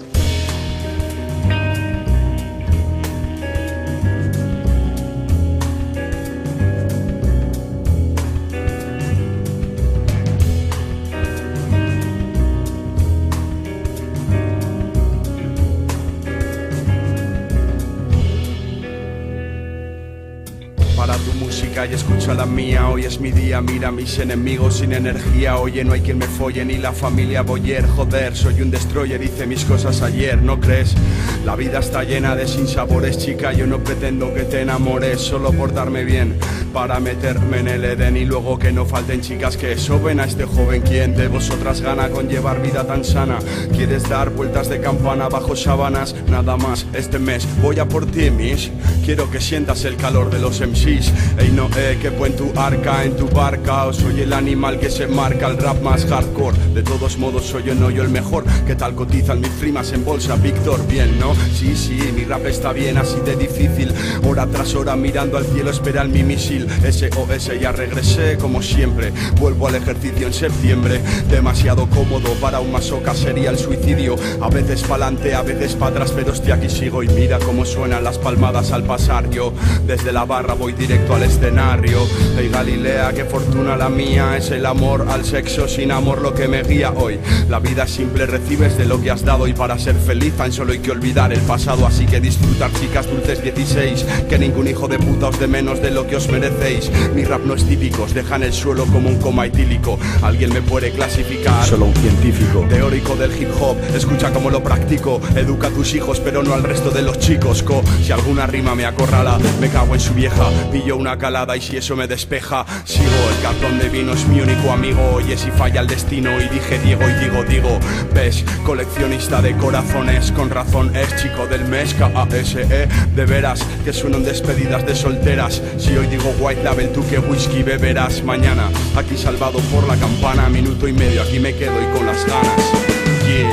Para tu música y escucha la mía, hoy es mi día, mira mis enemigos sin energía. Oye, no hay quien me folle ni la familia Boyer. Joder, soy un destroyer, hice mis cosas ayer, ¿no crees? La vida está llena de sinsabores, chica, yo no pretendo que te enamores solo por darme bien, para meterme en el Edén y luego que no falten chicas que soben a este joven. ¿Quién de vosotras gana con llevar vida tan sana? ¿Quieres dar vueltas de campana bajo sábanas? Nada más, este mes voy a por ti, miss. Quiero que sientas el calor de los M Cs. Ey, no, eh, que en tu arca, en tu barca. O soy el animal que se marca el rap más hardcore. De todos modos soy yo, no yo el mejor. ¿Qué tal cotizan mis primas en bolsa? Víctor, bien, ¿no? Sí, sí, mi rap está bien, así de difícil. Hora tras hora mirando al cielo esperan mi misil. S O S, ya regresé como siempre. Vuelvo al ejercicio en septiembre. Demasiado cómodo para un masoca sería el suicidio. A veces pa'lante, a veces pa' atrás, pero hostia, aquí sigo. Y mira cómo suenan las palmadas al pasar. Yo desde la barra voy directo al escenario. Hey Galilea, qué fortuna la mía. Es el amor al sexo, sin amor lo que me guía hoy. La vida es simple, recibes de lo que has dado. Y para ser feliz tan solo hay que olvidar el pasado. Así que disfrutar, chicas dulces dieciséis. Que ningún hijo de puta os dé menos de lo que os merecéis. Mi rap no es típico, os deja en el suelo como un coma etílico. Alguien me puede clasificar, solo un científico teórico del hip hop, escucha cómo lo practico. Educa a tus hijos pero no al resto de los chicos. Co, si alguna rima me acorrala, me cago en su vieja. Pillo una calada y si eso me despeja, sigo. El cartón de vino es mi único amigo. Oye, si falla el destino y dije Diego y digo, digo. Ves, coleccionista de corazones, con razón es chico del mes. K A S E, de veras que suenan despedidas de solteras. Si hoy digo White Label, tú que whisky beberás mañana. Aquí salvado por la campana, minuto y medio, aquí me quedo y con las ganas. Yeah.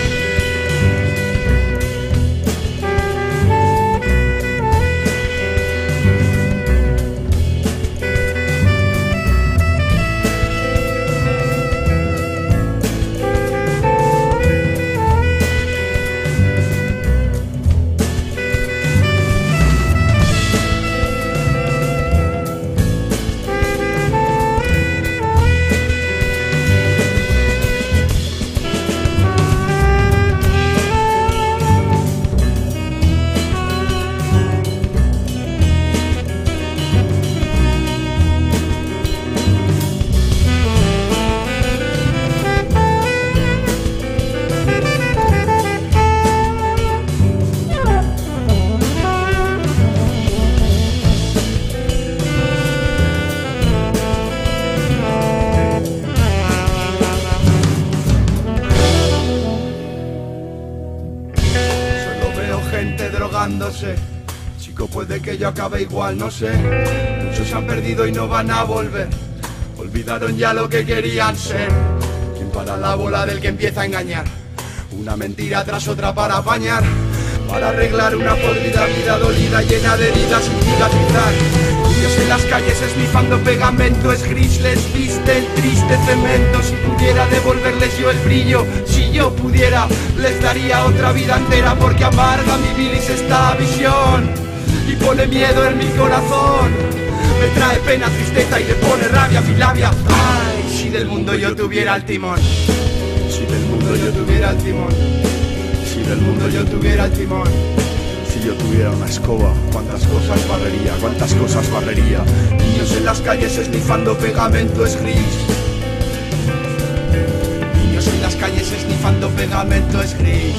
Chico, puede que yo acabe igual, no sé. Muchos se han perdido y no van a volver. Olvidaron ya lo que querían ser. ¿Quién para la bola del que empieza a engañar? Una mentira tras otra para apañar, para arreglar una podrida vida dolida llena de heridas sin cicatrizar. Niños en las calles esnifando pegamento, es gris, les viste el triste cemento. Si pudiera devolverles yo el brillo, si yo pudiera, les daría otra vida entera, porque amarga mi bilis esta visión y pone miedo en mi corazón. Me trae pena, tristeza y le pone rabia a mi labia. Ay, si del mundo yo tuviera el timón, si del mundo yo tuviera el timón, si del mundo yo tuviera el timón. Si yo tuviera una escoba, cuántas cosas barrería, cuántas cosas barrería. Niños en las calles esnifando pegamento, es gris. Niños en las calles esnifando pegamento, es gris.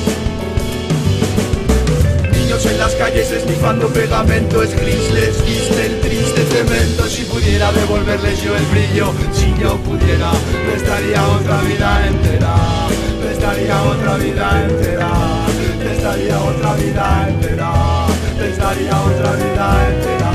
Niños en las calles esnifando pegamento, es gris. Les viste el triste cemento. Si pudiera devolverles yo el brillo, si yo pudiera, les daría otra vida entera, les daría otra vida entera, les daría otra vida entera, les daría otra vida entera.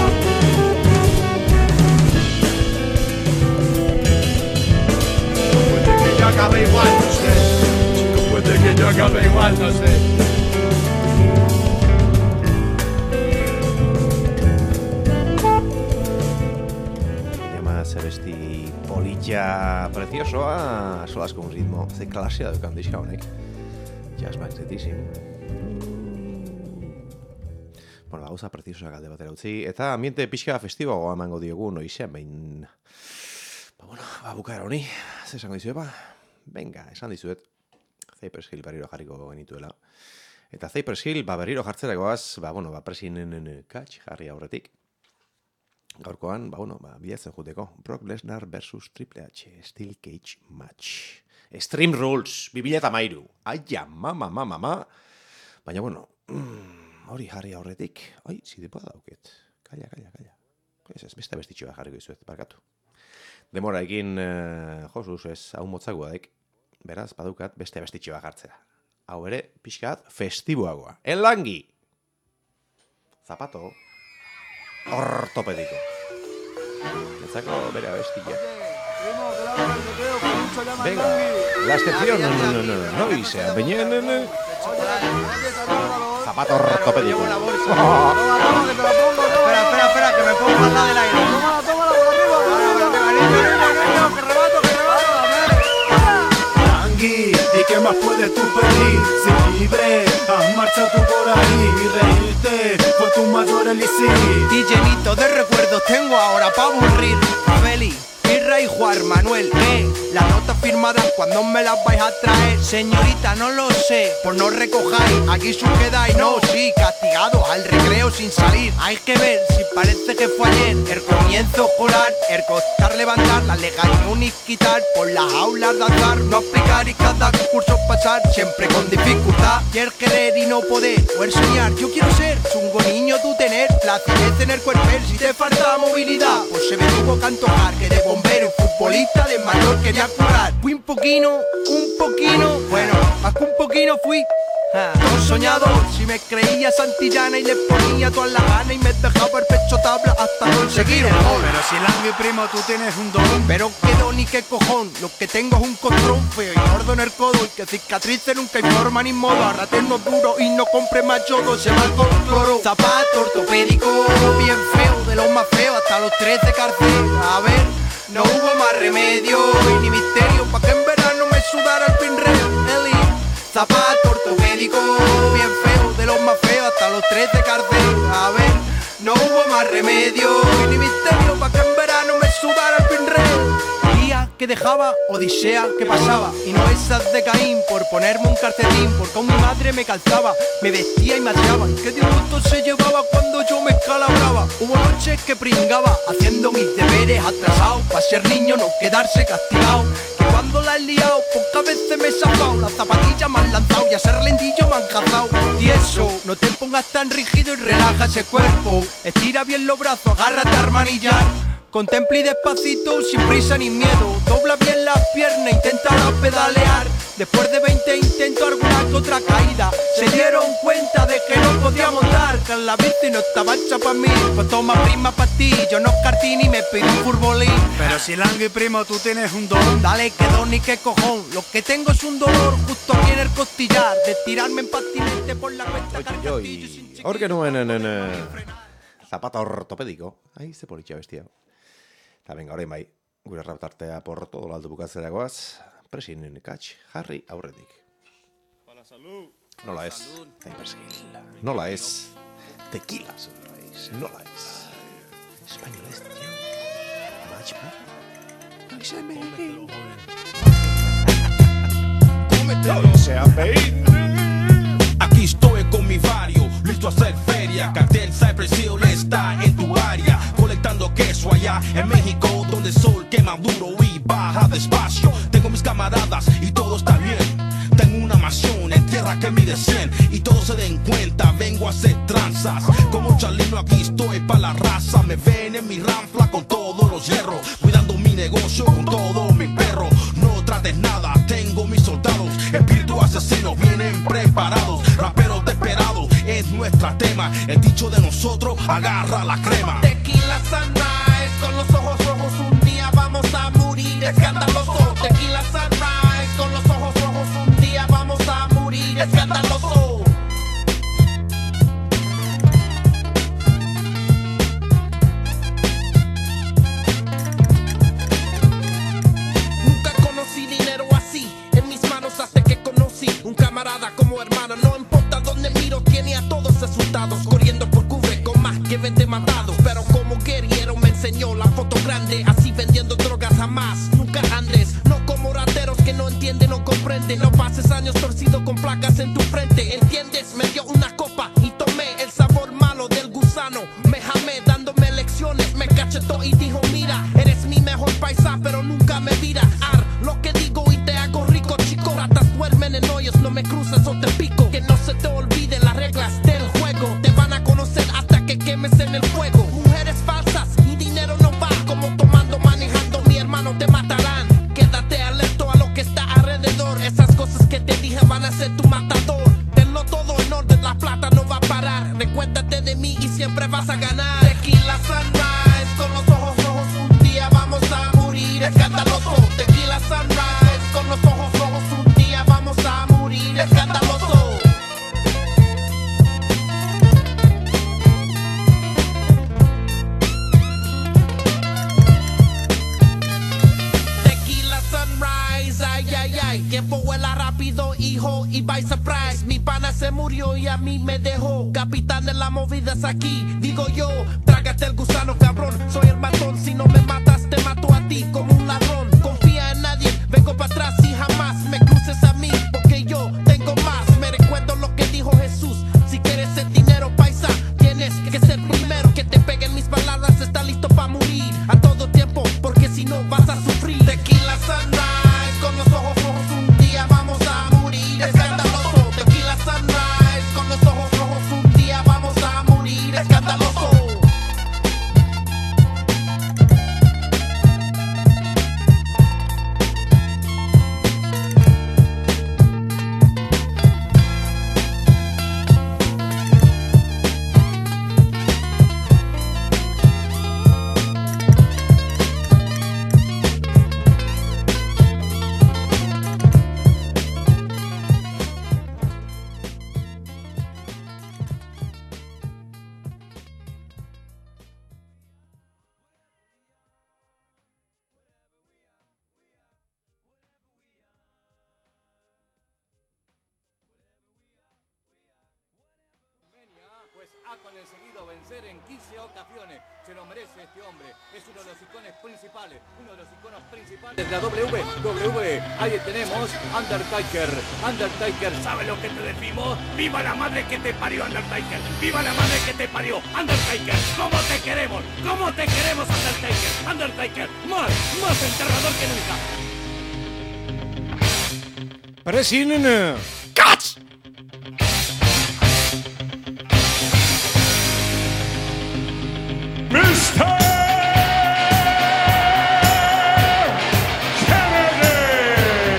Puede que yo acabe igual, no sé. Chico, puede que yo acabe igual, no sé. Se besti polilla preciosoa, solas con un ritmo ze klasia dukan diska honek. Jazz magnetísim. Bueno, gauza preciosoak alde batera utzi, eta ambiente pixka festiboagoa emango diogu noizean behin. Ba, bueno, ba, bukaera honi, ze esango dizuet, ba? Venga, esan dizuet, Cypress Hill berriro jarriko genituela. Eta Cypress Hill, ba, berriro jartzerakoaz, ba, bueno, ba, presinen catch jarri aurretik. Gaurkoan, ba, bueno, ba, bilatzen juteko. Brock Lesnar versus Triple H, Steel Cage Match. Extreme Rules, bi mila hamairu. Aia, mama, mama, mama. Baina, bueno, mm, hori jarri aurretik. Ai, zidepoa dauket. Kalla, kalla, kalla. Ez ez, beste bestitxoa jarriko izuet, barkatu. Demora egin, uh, josuz ez, hau motzagoa daik. Beraz, badukat, beste bestitxoa jartzea. Hau ere, pixkat, festiboagoa. Enlangi! Zapato. Ortopediko. Netzako bere abestilla. Venga, la excepción, no, no, no, no, no dice, veñen, no, no. Zapato ortopédico. Espera, espera, espera, que me pongo al lado del aire. Tómala, tómala por arriba. Que rebato, que rebato. Angui, ¿y qué más puedes tú pedir? Si libre, has marchado tú por ahí y reírte fue tu mayor elixir. Y llenito de recuerdos tengo ahora pa' aburrir. Feli, Irra y Juan Manuel, eh. Las notas firmadas, cuando me las vais a traer? Señorita, no lo sé, pues no recojáis. Aquí su quedáis, no, sí, castigados al recreo sin salir. Hay que ver si parece que fue ayer el comienzo escolar, el costar levantar, la legación y quitar por las aulas danzar, no aplicar y cada curso pasar, siempre con dificultad. Y el querer y no poder, o el soñar, yo quiero ser chungo niño tú tener, placidez en el cuerpo, si te falta movilidad, pues se me tuvo que antojar que de bombero y futbolista de mayor quería curar. Fui un poquino, un poquino, bueno, más que un poquino fui un soñador. Si me creía Santillana y le ponía toda la gana y me dejaba el pecho tabla hasta conseguir un gol. Pero si Langui, primo, tú tienes un don. Pero qué don y qué cojón, lo que tengo es un costrón feo y gordo en el codo y que cicatrices nunca hay forma ni modo. Arraternos duro y no compre más yodo, se va con cloro. Zapato ortopédico, bien feo, de los más feos hasta los tres de cárcel. A ver, no hubo más remedio y ni misterio pa' que en verano me sudara el pinreo. Eli, zapato ortopédico, bien feo, de los más feos hasta los tres de cárcel. A ver, no hubo más remedio y ni misterio pa' que en verano me sudara el pinreo. Día que dejaba, odisea que pasaba, y no esas de Caín por ponerme un calcetín, porque aún mi madre me calzaba, me vestía y me aseaba, y qué disgusto se llevaba cuando yo me escalabraba. Hubo noches que pringaba, haciendo mis deberes atrasados, pa' ser niño no quedarse castigado, que cuando la he liado, pocas veces me he zafado, las zapatillas me han lanzado y a ser lentillo me han cazado. Y eso, no te pongas tan rígido y relaja ese cuerpo, estira bien los brazos, agárrate a armanillar. Contempla y despacito, sin prisa ni miedo, dobla bien las piernas, intenta pedalear. Después de veinte intentos, alguna que otra caída, se dieron cuenta de que no podía montar, que en la bici no estaba hecha pa' mí. Pues toma prima pa' ti, yo no cartini y me pido un furbolín. Pero si Langui, primo, tú tienes un don. Dale, que don ni que cojón, lo que tengo es un dolor justo aquí en el costillar, de tirarme en patinete por la cuesta. Hor genuen zapato ortopediko. Ai, ze politxa bestia. Eta benga, orain bai, gure raptartea por todo lo alto bukatzeragoaz, presinen ikatx, jarri aurretik. Para salud. Nola ez, Cypress Hill. Nola ez, tequila sunrise. Nola ez, español ez, tío. Matchpa. Aquí estoy con mi vario, listo a hacer feria. Cartel Cypress Hill está en tu área, colectando queso allá en México, donde el sol quema duro y baja despacio. Tengo mis camaradas y todo está bien. Tengo una mansión en tierra que mide cien y todos se den cuenta, vengo a hacer tranzas. Como Chalino aquí estoy pa' la raza. Me ven en mi ranfla con todos los hierros, cuidando mi negocio con todo mi perro. No trates nada, tengo mis soldados, espíritus asesinos vienen preparados. Raperos desesperados es nuestra tema, el dicho de nosotros agarra la crema. Tequila sunrise, con los ojos rojos un día vamos a morir escandaloso. Tequila sunrise, con los ojos rojos un día vamos a morir escandaloso. Nunca conocí dinero así en mis manos hasta que conocí un camarada como hermano. No importa dónde miro, tiene a todos asustados, corriendo por cubre con más que veinte matados. Pero como guerrillero me enseñó la foto grande, así vendiendo drogas jamás, nunca andes. No como rateros que no entienden, no comprenden. No pases años torcido con placas en tu frente, ¿entiendes? Me dio una copa y tomé el sabor malo del gusano. Me jamé dándome lecciones, me cachetó y dijo mira, eres mi mejor paisa pero nunca me viras. Ar, lo que digo y te hago rico, chico. Ratas duermen en hoyos, no me cruces o te pico. Que no se te olvide las reglas del juego, te van a conocer hasta que quemes en el fuego. Mujeres falsas y dinero no va, como tomando, manejando, mi hermano te matarán. Quédate alerto a lo que está alrededor, esas cosas que te dije van a ser tu matador. Tenlo todo en orden, la plata no va a parar. Recuérdate de mí y siempre vas a ganar. Tequila sunrise, con los ojos rojos un día vamos a morir escandaloso. Tequila sunrise, con los ojos rojos un día vamos a morir escandaloso. Tequila sunrise, ay, ay, ay. Tiempo vuela rápido, hijo, y by surprise. Mi pana se murió y a mí me dejó. Capitán de las movidas aquí, digo yo. Trágate el gusano, cabrón. Soy el matón, si no me matas, te mato a ti como un ladrón. Confía en nadie, vengo para atrás y jamás me cruces a mí, porque yo tengo más. Me recuerdo lo que dijo Jesús. Si quieres el dinero, paisa, tienes que ser primero. Que te peguen mis palabras, está listo para morir a todo tiempo, porque si no vas a sufrir. Tequila sunrise, con los ojos rojos un día vamos a morir escandaloso. Tequila sunrise, con los ojos rojos un día vamos a morir escandaloso. Pues ha conseguido vencer en quince ocasiones. Se lo merece este hombre. Es uno de los iconos principales. Uno de los iconos principales de la W W E. Ahí tenemos Undertaker. Undertaker, ¿sabe lo que te decimos? ¡Viva la madre que te parió, Undertaker! ¡Viva la madre que te parió, Undertaker! ¿Cómo te queremos? ¿Cómo te queremos, Undertaker? Undertaker, más, más enterrador que nunca. Presinen Cats! mister Kennedy!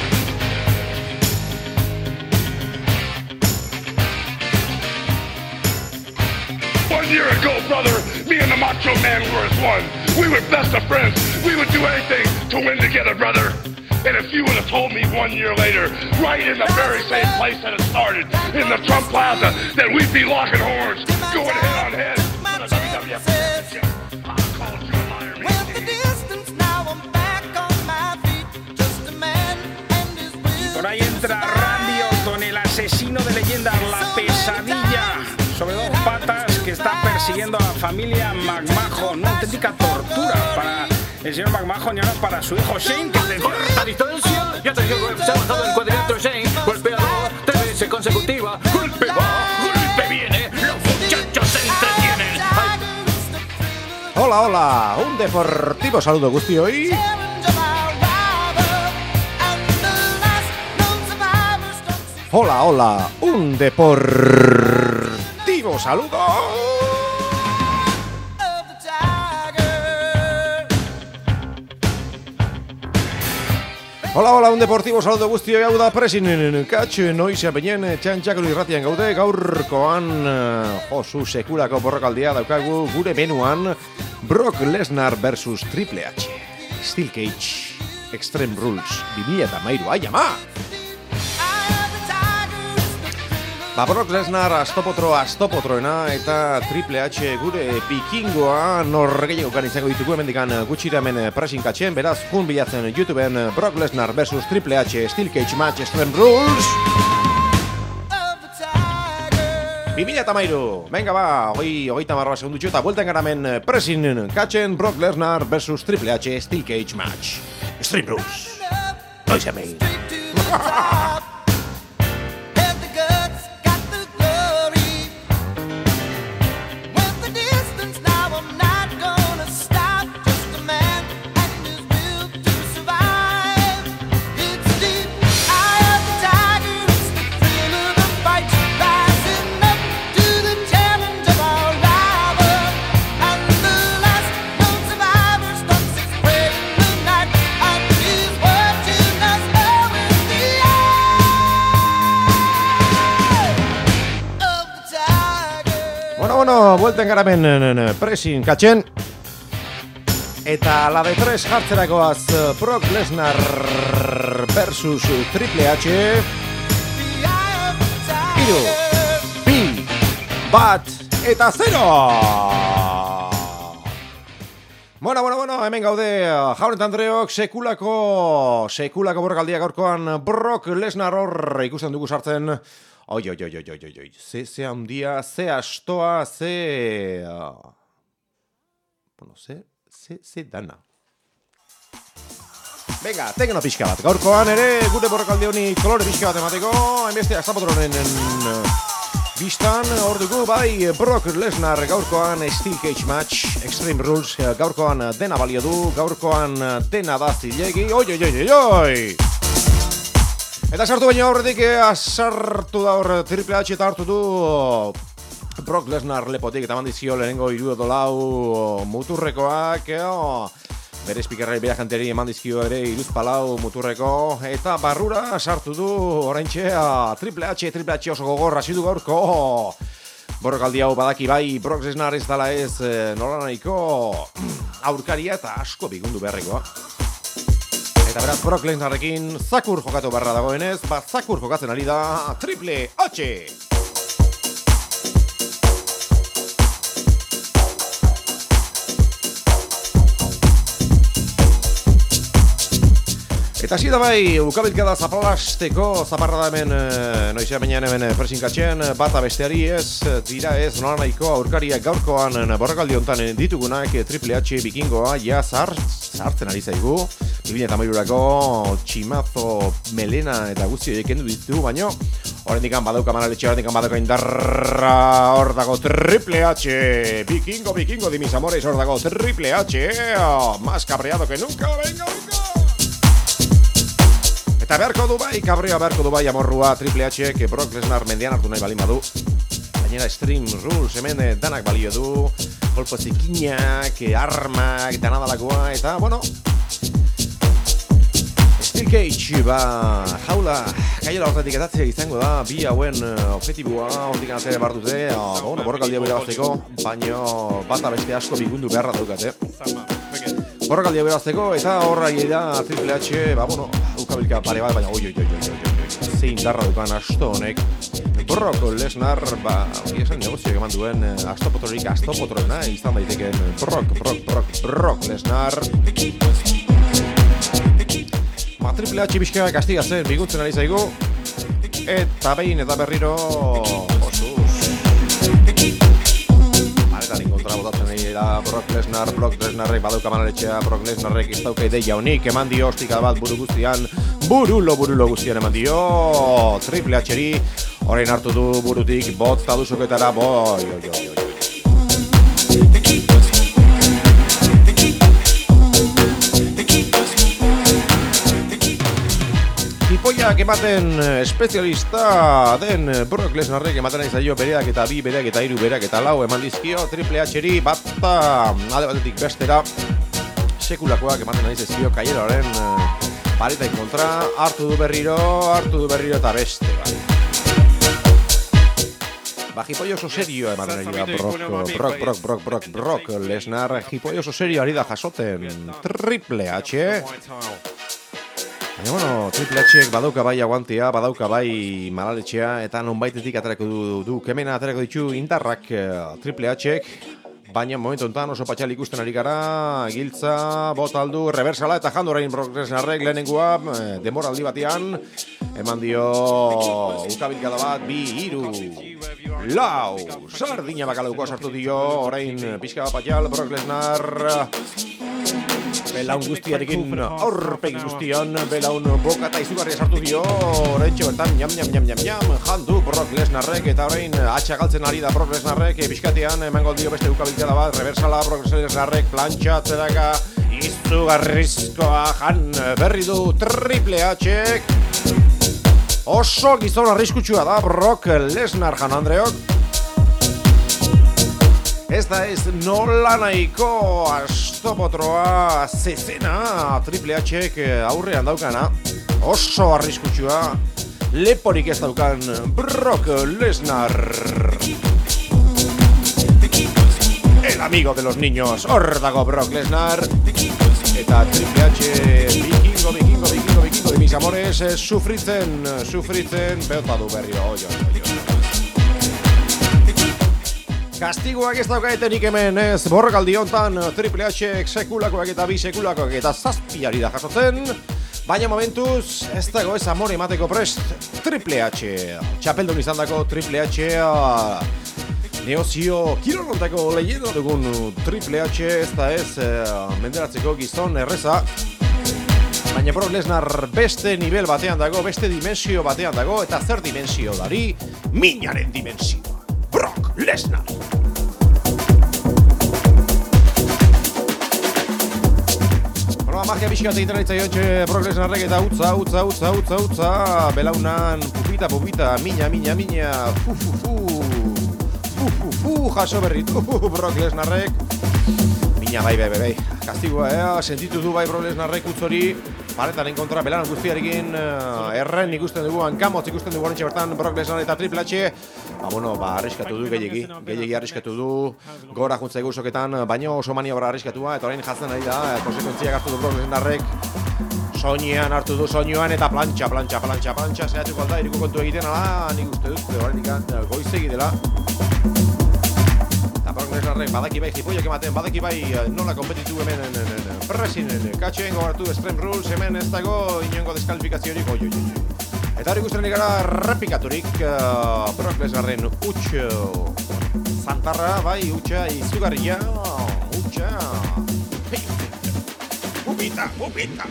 One year ago, brother, me and the Macho Man were as one. We were best of friends. We would do anything to win together, brother. And if you would have told me one year later, right in the very same place that it started, in the Trump Plaza, that we'd be locking horns, going head on head for the W W F persiguiendo a la familia McMahon, una auténtica tortura para el señor McMahon y ahora para su hijo Shane, que desde a distancia ya ha tenido que se ha avanzado en cuadrilátero. Shane, golpeador, tres veces consecutiva, golpe va, golpe viene, los muchachos se entretienen. Ay. Hola, hola, un deportivo saludo guztioi. Hola, hola, un deportivo saludo. Hola, hola, un deportivo saludo guztioi, hau da presin katx, noizea benen txantxakelu irratian gaude, gaurkoan josu sekulako borrokaldia daukagu gure menuan Brock Lesnar versus Triple H, Steel Cage, Extreme Rules, bi mila hamairu, ai ama! Ba, Brock Lesnar astopotro astopotroena eta Triple H gure pikingoa norgehiagokan izango ditugu hemendikan gutxira hemen presinkatxen, beraz, jun bilatzen YouTubeen Brock Lesnar versus Triple H Steel Cage Match Extreme Rules bi mila hamairu, venga ba, hogei, hogeita marroa segundutxo eta bueltan garamen presinkatxen Brock Lesnar versus Triple H Steel Cage Match Extreme Rules. Noiz hemen. Bueno, buelten garamen presin katxen eta la de tres jartzerakoaz Brock Lesnar versus Triple H iru, bi, bat eta zero. Bueno, bueno, bueno, hemen gaude Jaunet Andreok sekulako sekulako borrokaldia gaurkoan Brock Lesnar hor ikusten dugu sartzen. Oi, oi, oi, oi, oi, oi, ze, ze handia, ze astoa, ze... Uh... Bueno, ze, ze, ze dana. Venga, tekno pixka bat, gaurkoan ere, gure borrokaldi honi kolore pixka bat emateko, hainbeste azapotronen uh, bistan, hor dugu, bai, Brock Lesnar gaurkoan Steel Cage Match, Extreme Rules, gaurkoan dena balio du, gaurkoan dena da zilegi, oi, oi, oi, oi, oi! Eta sartu baino horretik, sartu da hor Triple H eta hartu du Brock Lesnar lepotik eta mandizio lehenengo iru edo lau muturrekoak, eo, bere espikerrei bera janteri mandizkio ere iruz palau muturreko, eta barrura sartu du oraintxe Triple H, Triple H oso gogorra zidu gaurko. Borrokaldi hau badaki bai Brock Lesnar ez dala ez nola nahiko aurkaria eta asko bigundu beharrekoa. Eta beraz, Brock Lesnarrekin zakur jokatu barra dagoenez, ba zakur jokatzen ari da Triple H! Eta hasi da bai, ukabilkada zapalasteko zaparra da hemen, noizea menean hemen presinkatxen, bata besteari ez, dira ez, nola nahiko aurkariak gaurkoan borrakaldi hontan ditugunak Triple H bikingoa, ja zar, zartzen ari zaigu, bi mila hamairurako tximazo, melena eta guzti horiek endu ditu, baino, horrendikan badauka manaletxe, horrendikan badauka indarra, hor dago Triple H, bikingo, bikingo, di mis amores, hor dago Triple H, más cabreado que nunca, venga, venga! Eta beharko du bai, kabrea beharko du bai amorrua Triple H, que Brock Lesnar mendian hartu nahi balin badu. Gainera Extreme Rules hemen danak balio du, golpo zikinak, armak, danadalakoa, eta, bueno, Steel Cage, ba, jaula, gaiela horretik etatzea izango da, bi hauen objetiboa, hortik anatzea behar dute, bueno, borrokaldia bera bazteko, baino bata beste asko bigundu beharra daukate. Borrokaldia bera bazteko, eta horra da Triple H, ba, bueno, ukabilka pare bat, baina oi, oi, oi, oi, oi, zein darra dukan asto honek. Brock Lesnar, ba, hori esan negozioak eman duen astopotrorik astopotroena, izan daiteken Brock, Brock, Brock, Brock Lesnar. Ma Triple H bizka kastigatzen biguntzen ari zaigu. Eta behin eta berriro... Osuz. Manetan da Brock Lesnar, Brock Lesnarrek badauka manaletxea, Brock Lesnarrek ez dauka ideia honik, eman dio ostika bat buru guztian, burulo, burulo guztian eman dio, Triple H-eri, orain hartu du burutik, botza duzuketara, boi, oi, oi, oi. Hipoiak ematen espezialista den Brock Lesnarrek ematen nahi zaio bereak eta bi, bereak eta hiru, bereak eta lau eman dizkio Triple H-eri bata alde batetik bestera sekulakoak ematen nahi zaizkio Kaieroaren paretain kontra, hartu du berriro, hartu du berriro eta beste bai. Ba, hipoio oso serio ematen nahi da Brock, Brock, Brock, Brock, Brock, Brock Lesnar, hipoio oso serio ari da jasoten Triple H. Baina, bueno, Triple H-ek badauka bai aguantea, badauka bai malaletxea, eta nonbaitetik aterako du, du kemena aterako ditu indarrak uh, Triple H-ek, baina momentu enten oso patxal ikusten ari gara, giltza, botaldu, reversala eta jandu orain Brock Lesnarrek lehenengua, eh, demoraldi batean, eman dio ukabilkada bat, bi, hiru, lau, sardina bakalauko sartu dio, orain pixka bat patxal, Brock Lesnar, belaun guztiarekin aurpegi guztian, belaun boka eta izugarria sartu dio, horretxo bertan, ñam, ñam, ñam, ñam, ñam, jandu Brock Lesnarrek, eta orain atxa galtzen ari da Brock Lesnarrek, pixkatean, emango dio beste ukabilkada bat, reversala Brock Lesnarrek, plantxa, atzeraka, izugarrizkoa jan berri du Triple H-ek, oso gizon arriskutsua da Brock Lesnar jan Andreok, ez da ez nola nahiko astopotroa zezena Triple H-ek aurrean daukana, oso arriskutsua, leporik ez daukan Brock Lesnar. El amigo de los niños, hor dago Brock Lesnar, eta Triple H, vikingo, vikingo, vikingo, vikingo, de mis amores, sufritzen, sufritzen, pelota du berri, oi, oi, oi, oi. Kastiguak ez daukaetenik hemen ez, borrokaldi hontan Triple H-ek sekulakoak eta bi sekulakoak eta zazpiari da jasotzen, baina momentuz ez dago ez amore emateko prest Triple H, txapeldun izan dako Triple H, neozio kirolontako leyendo dugun Triple H, ez da ez menderatzeko gizon erreza, baina Brock Lesnar beste nivel batean dago, beste dimensio batean dago, eta zer dimensio dari, minaren dimensio. Brock Lesnar. Bueno, magia pixkat egiten ari zaio Brock Lesnarrek eta utza, utza, utza, utza, utza, belaunan pupita, pupita, mina, mina, mina, fu, fu, fu, fu, fu, fu, jaso berritu Brock Lesnarrek. Mina, bai, bai, bai, bai, kastigua, eh, sentitu du bai Brock Lesnarrek utzori, paretaren kontra belanan guztiarekin uh, erren ikusten dugu, hankamotz ikusten dugu horrentxe bertan Brock Lesnar eta Triple H. Ba, bueno, ba, arriskatu du gehiagi, gehiagi arriskatu du, gora juntza egusoketan, baino oso maniobra arriskatua, eta orain jatzen ari da, konsekuentziak hartu du Brock Lesnarrek, soinean hartu du soinean, eta plantxa, plantxa, plantxa, plantxa, zehatuko alda, iriko kontu egiten, ala, nik uste dut, horrein goizegi dela. Brock Lesnarrek badaki bai jipoiak ematen, badaki bai nola kompetitu hemen presinen, katxeen gogartu Extreme Rules, hemen ez dago inongo deskalifikatziorik, oi, oi, oi. Eta hori guztien gara repikaturik uh, Brock Lesnarren utx zantarra, bai, utxa izugarria, utxa, pupita, pupita.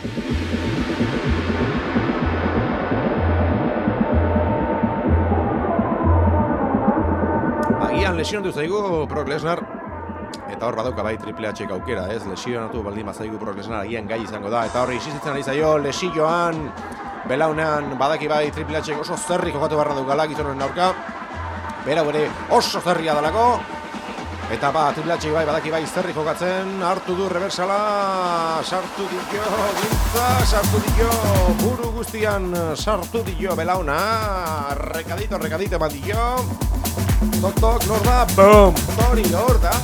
Agian lesionatu zaigu Brock Lesnar, eta hor badauka bai Triple H-ek aukera, ez, lesionatu baldin bazaigu Brock Lesnar agian gai izango da, eta horri isistitzen ari zaio, lesioan, belaunean badaki bai Triple H-ek oso zerri jokatu barra daukala gizonen aurka, bera ere oso zerria dalako, eta ba, Triple H bai badaki bai zerri jokatzen, hartu du reversala, sartu dio, gintza, sartu dio, buru guztian sartu dio belauna, rekadito, rekadito eman dio, tok, tok, nor da, boom, tori, hor da.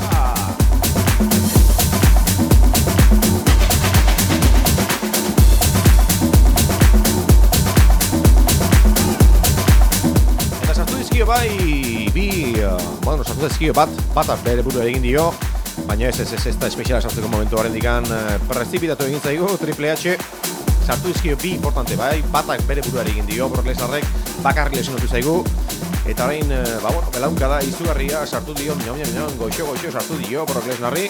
Eta sartu dizkio bai, bi, uh, bueno, sartu dizkio bat, batak bere buru egin dio, baina ez, ez, ez, ez da espeziala sartzeko momentu horren dikan, uh, prezipitatu egin zaigu, Triple H, sartu dizkio bi importante bai, batak bere buru egin dio, Brock Lesnarrek bakarri lesionatu zaigu, Eta orain, ba bueno, belaunka da izugarria sartu dio, minon, minon, goxo, goxo sartu dio Brock Lesnarri.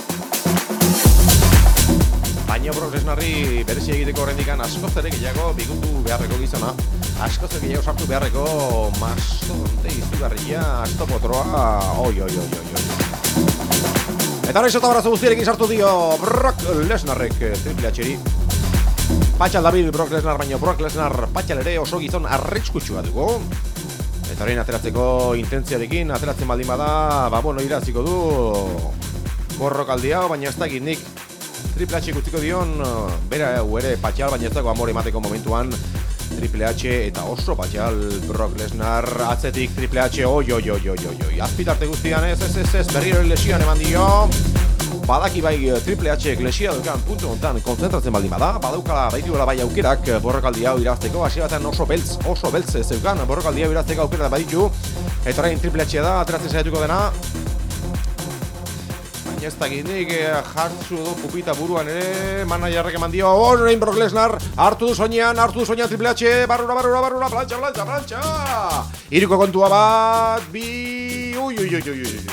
Baina Brock Lesnarri berezi egiteko horrendikan askoz ere gehiago bigutu beharreko gizona. Askoz ere gehiago sartu beharreko mastonte izugarria, astopotroa, oi, oi, oi, oi, oi. Eta hori zota brazo guztierekin sartu dio Brock Lesnarrek Triple H-eri. Patxal dabil Brock Lesnar, baina Brock Lesnar patxal ere oso gizon arriskutsua dugu. Eta horrein ateratzeko intentziarekin, ateratzen baldin bada, ba bueno, iraziko du borrokaldi hau, baina ez dakit nik Triple H ikutziko dion, bera hau ere patxal, baina ez dago amore emateko momentuan Triple H eta oso patxal Brock Lesnar atzetik Triple H, oi, oi, oi, oi, oi, oi, azpitarte guztian ez, ez, ez, ez, berriro lesioan eman dio. Badaki bai Triple H lesia dukan puntu honetan konzentratzen baldin bada, badaukala baituela bai aukerak borrokaldi hau irazteko, hasi batean oso beltz, oso beltz zeukan borrokaldi hau irazteko aukerak baditu, eta orain Triple H da, ateratzen saiatuko dena. Baina ez dakinik jartzu du pupita buruan ere, managerrek eman dio, orain Brock Lesnar, hartu du soinean, hartu du soinean Triple H, barrura, barrura, barrura, plantxa, plantxa, plantxa! Iruko kontua bat, bi, ui, ui, ui, ui, ui.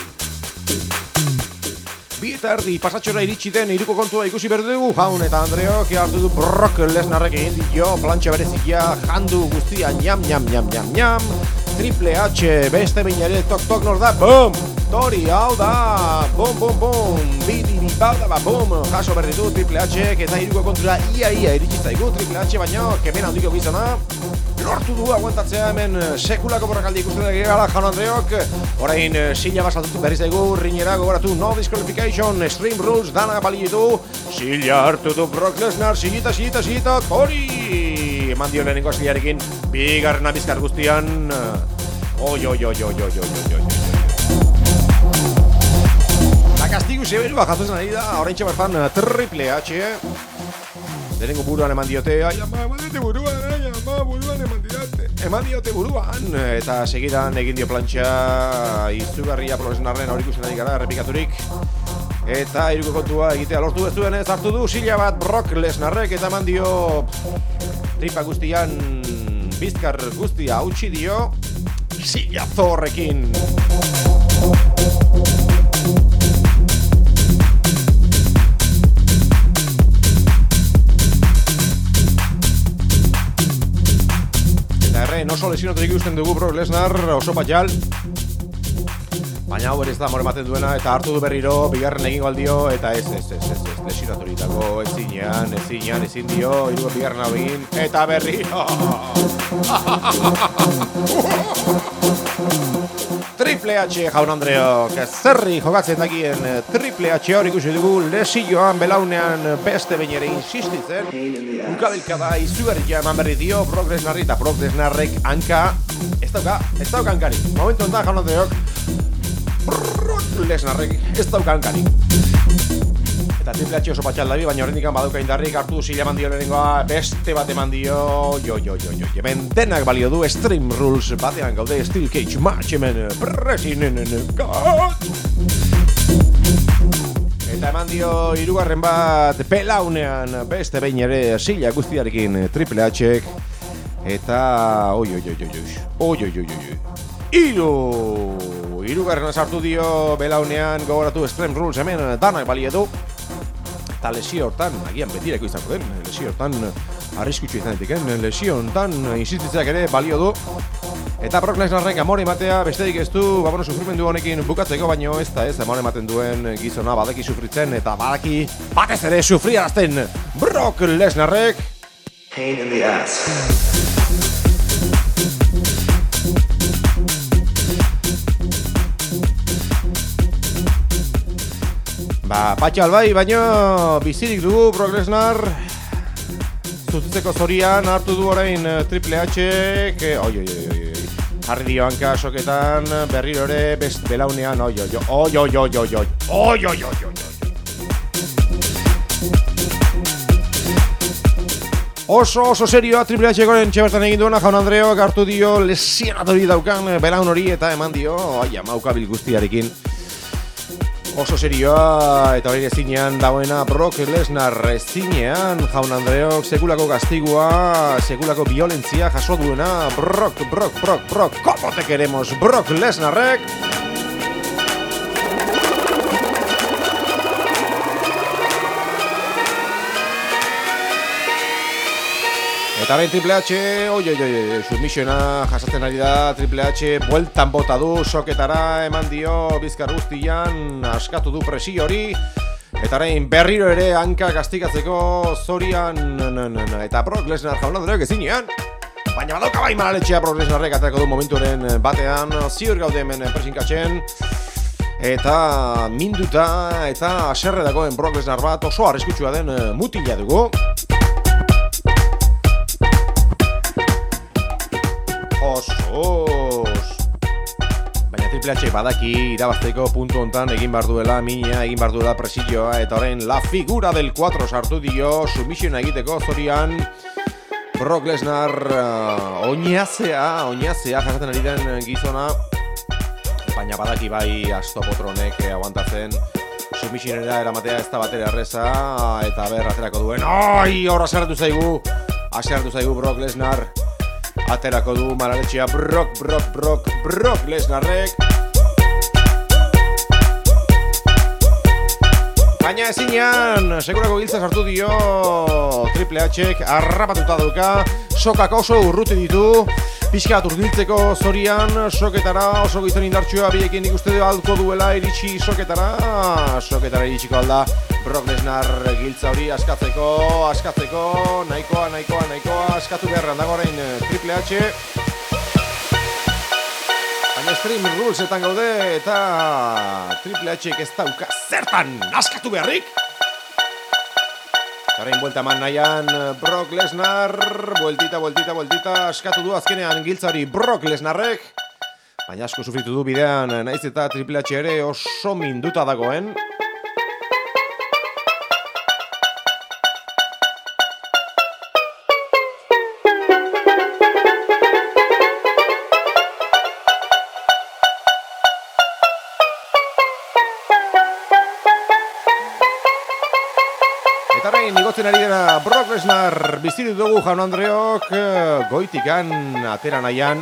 Bi eta erdi pasatxora iritsi den iruko kontua ikusi behar dugu. Jaun eta Andreok hartu du Brock Lesnarrek egin dio plantxa berezikia jandu guztia ñam, ñam, ñam, ñam, ñam. Triple H beste binare tok tok nor da, bum! Tori hau da, bum, bum, bum! Bidi bi bau da, bum! Jaso berri du Triple H eta iruko kontura ia ia iritsi zaigu Triple H, baina kemen handiko gizona. Lortu du aguantatzea hemen sekulako borrakaldi ikusten da gara Jaun Andreok. Orain sila basatutu berri zaigu rinera gogoratu no disqualification, Extreme Rules dana balitu. Sila hartu du Brock Lesnar, silita, silita, silita, Tori! Eman dio lehenengo siliarekin, bigarren abizkar guztian. Oi, oi, oi, oi, oi, oi, oi, oi. La kastigu seberua jatzen ari da, orain txabarfan Triple H. Lehenengo buruan eman diote, ai ama, eman diote buruan, ai ama, buruan eman diote. Eman diote buruan, eta segidan egin dio plantxa izugarria Brock Lesnarren hor ikusten ari gara, errepikaturik. Eta iruko kontua egitea lortu ez duenez hartu du sila bat Brock Lesnarrek eta eman dio tripa guztian bizkar guztia hautsi dio sila zorrekin. Oso lesionatik ikusten dugu Brock Lesnar, oso patxal. Baina hau ere ez da amore ematen duena eta hartu du berriro, bigarren egin galdio eta ez, ez, ez, ez, ez, lesionaturitako ezinean, ezinean, ezin dio, hiruko bigarren hau egin, eta berriro! Triple H, Jaun Andreok, zerri jokatzen dakien Triple H hor ikusi dugu lesioan belaunean beste behin ere insistitzen. Ukabilka da izugarria eman berri dio Brock Lesnarri eta Brock Lesnarrek hanka ez dauka, ez dauka hankari. Momentu enten, Jaun Andreok, Brock Lesnarrek ez dauka hankari. Eta Triple H oso patxal dabi, baina horrendikan badauka indarrik hartu sila eman dio lehenengoa, beste bat eman dio, jo, jo, jo, jo, hemen denak balio du Extreme Rules batean gaude Steel Cage match hemen presinen gat. Eta eman dio hirugarren bat pelaunean beste behin ere sila guztiarekin Triple H-ek. Eta, oi, oi, oi, oi, oi, oi, oi, oi, Iru! Hirugarren sartu dio belaunean gogoratu Extreme Rules hemen danak balio du. Eta lesio hortan, agian betireko izango den, lesio hortan arriskutsu izan ditiken, lesio hortan insistitzeak ere balio du. Eta Brock Lesnarren amore ematea besterik ez du, ba bueno, sufrimendu honekin bukatzeko, baino ez da ez, amore ematen duen gizona badaki sufritzen eta badaki batez ere sufriarazten Brock Lesnarrek. Pain in the ass. Ba, patxal bai, baino bizirik dugu Brock Lesnar. Zuzitzeko zorian hartu du orain Triple H-ek. Oi, oi, oi, oi. Jarri dio hanka soketan, berriro ere best belaunean. Oi, oi, oi, oi, oi, oi, oi, oi, oi, oi, oi. Oso, oso serioa Triple H-koren txebertan egin duena, Jaun Andreok hartu dio lesionatori daukan belaun hori eta eman dio, ai, amaukabil guztiarekin. Oso serioa eta hori ezinean dagoena Brock Lesnar ezinean, jaun Andreok, sekulako kastigua, sekulako violentzia jaso duena Brock, Brock, Brock, Brock, como te queremos, Brock Lesnarrek. Eta behin Triple H, oi, oi, oi, submissiona jasatzen ari da, Triple H bueltan bota du, soketara eman dio bizkar guztian, askatu du presio hori, eta behin berriro ere hanka kastigatzeko zorian, eta Brock Lesnar jaun Andreok ezinean, baina badauka bai malaletxea Brock Lesnarrek aterako du momentuaren batean, ziur gaude hemen presinkatzen, eta minduta eta aserre dagoen Brock Lesnar bat oso arriskutsua den mutila dugu. Osos. Baina Triple H badaki irabazteko puntu hontan egin behar duela mina, egin behar duela presioa, eta orain la figura del cuatro sartu dio submissiona egiteko zorian Brock Lesnar uh, oinazea, oinazea jasaten ari den gizona, baina badaki bai astopotronek aguantatzen submissionera eramatea ez da batera erreza, eta ber aterako duen, oi, horra aserratu zaigu, aserratu zaigu Brock Lesnar. Aterako du malaletxea Brock, Brock, Brock, Brock Lesnarrek. Baina ezinean, segurako giltza sartu dio Triple Hek, arrapatuta duka, sokak oso urruti ditu, pixkat urdiltzeko zorian, soketara oso gizon indartxoa biekin ikuste alko duela iritsi soketara, soketara iritsiko alda. Brock Lesnar giltza hori askatzeko, askatzeko, nahikoa, nahikoa, nahikoa, askatu beharran dago orain Triple H. Baina Extreme Rulesetan gaude eta Triple Hek ez dauka zertan askatu beharrik. Orain buelta eman nahian Brock Lesnar, bueltita, bueltita, bueltita, askatu du azkenean giltza hori Brock Lesnarrek. Baina asko sufritu du bidean, naiz eta Triple H ere oso minduta dagoen. Igotzen ari dena Brock Lesnar bizitu dugu jaun Andreok, goitikan atera nahian.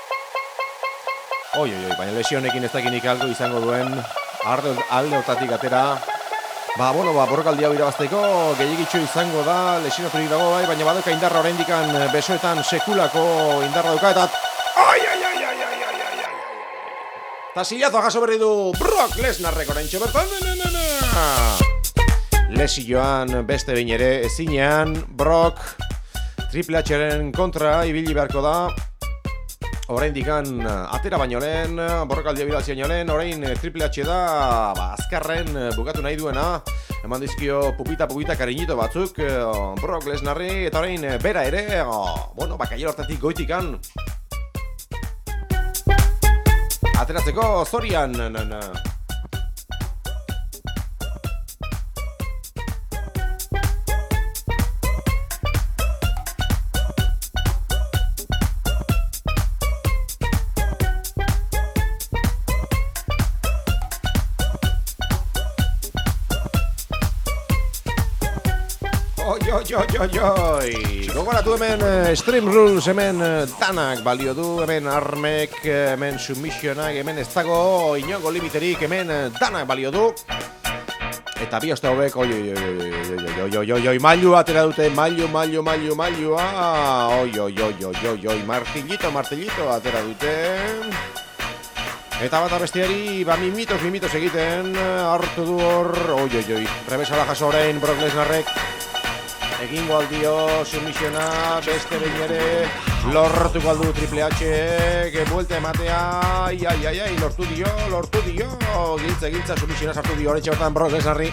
Oi, oi, oi, baina lesionekin ez dakinik algo izango duen alde hortatik atera. Ba, bueno, ba, borrokaldi hau irabazteko gehiagitxo izango da, lesionaturik dago bai, baina badoka indarra oraindikan besoetan sekulako indarra duka eta... Ai, ai, ai, ai, ai, ai, ai, ai, eta zilazoa jaso berri du Brock Lesnarrek oraintxe bertan, na, na, na. Lesioan beste behin ere ezinean Brock Triple Hren kontra ibili beharko da. Oraindikan atera baino lehen, borrokaldia bidaltzea baino lehen, orain Triple H da ba, azkarren bukatu nahi duena. Eman dizkio pupita pupita kariñito batzuk Brock Lesnarri eta orain bera ere, bueno, bakailo hortatik goitikan ateratzeko zorian. Na, na. Oi, oi, oi, oi. Gogoratu hemen Extreme Rules, hemen danak balio du, hemen armek, hemen submissionak, hemen ez dago inongo limiterik, hemen danak balio du. Eta bi oste hauek, oi, oi, oi, oi, oi, oi, oi, oi, mailu atera dute, mailu, mailu, mailu, mailua, oi, oi, oi, oi, oi, oi, martillito, martillito atera dute. Eta bat abestiari, ba, mimitos, mimitos egiten, hartu du hor, oi, oi, oi, rebesala jaso orain Brock Lesnarrek. Egingo aldio submissiona, beste behin ere lortuko aldu Triple H, que buelta ematea, ai, ai, ai, ai, lortu dio, lortu dio, giltza, giltza, submissiona sartu dio, horretxe hortan Brock Lesnarri.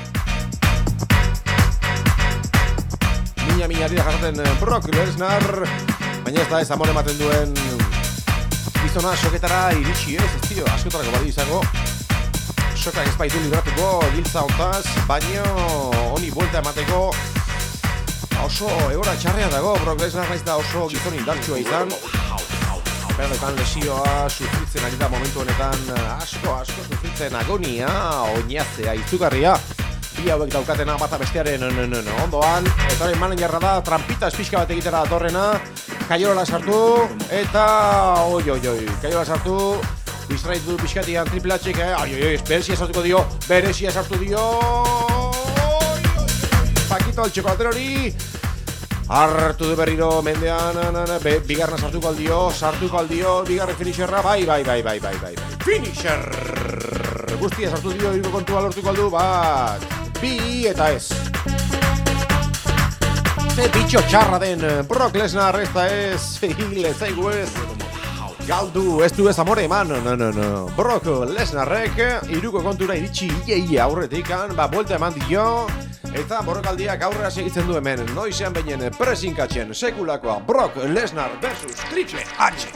Mina, mina, dira jasaten Brock Lesnar, baina ez da ez amore ematen duen gizona soketara iritsi ez, ez dio, askotarako bali izango. Sokak ez baitu libratuko giltza hontaz, baina honi buelta emateko oso egora txarrean dago, Brock Lesnar naiz da oso gizon indartsua izan. Berdetan lesioa sufritzen ari da momentu honetan, asko, asko sufritzen agonia, oinazea, izugarria. Bi hauek daukatena bata bestearen ondoan, eta hori manen jarra da, trampita espixka bat egitera datorrena, kaiola sartu, eta oi, oi, oi, kaiola sartu, distraitu du pixkatian Triple H-ek, ai, oi, oi, berezia sartuko dio, berezia sartu dio, Pakito el txokolatero hori, hartu du berriro mendean, be, bigarna sartuko aldio, sartuko aldio, bigarren finisherra, bai, bai, bai, bai, bai, bai, finisher! Guztia sartu dio, hiruko kontua lortuko aldu, bat, bi eta ez. Ze bitxo txarra den Brock Lesnar, ez da ez, hile zaigu ez. Galdu, ez du ez amore eman, no, no, no. Brock Lesnarrek, hiruko kontura iritsi ie aurretikan, ba, buelta eman dio. Eta borrokaldiak aurrera segitzen du hemen, noizean behinen presinkatzen sekulakoa Brock Lesnar versus Triple H.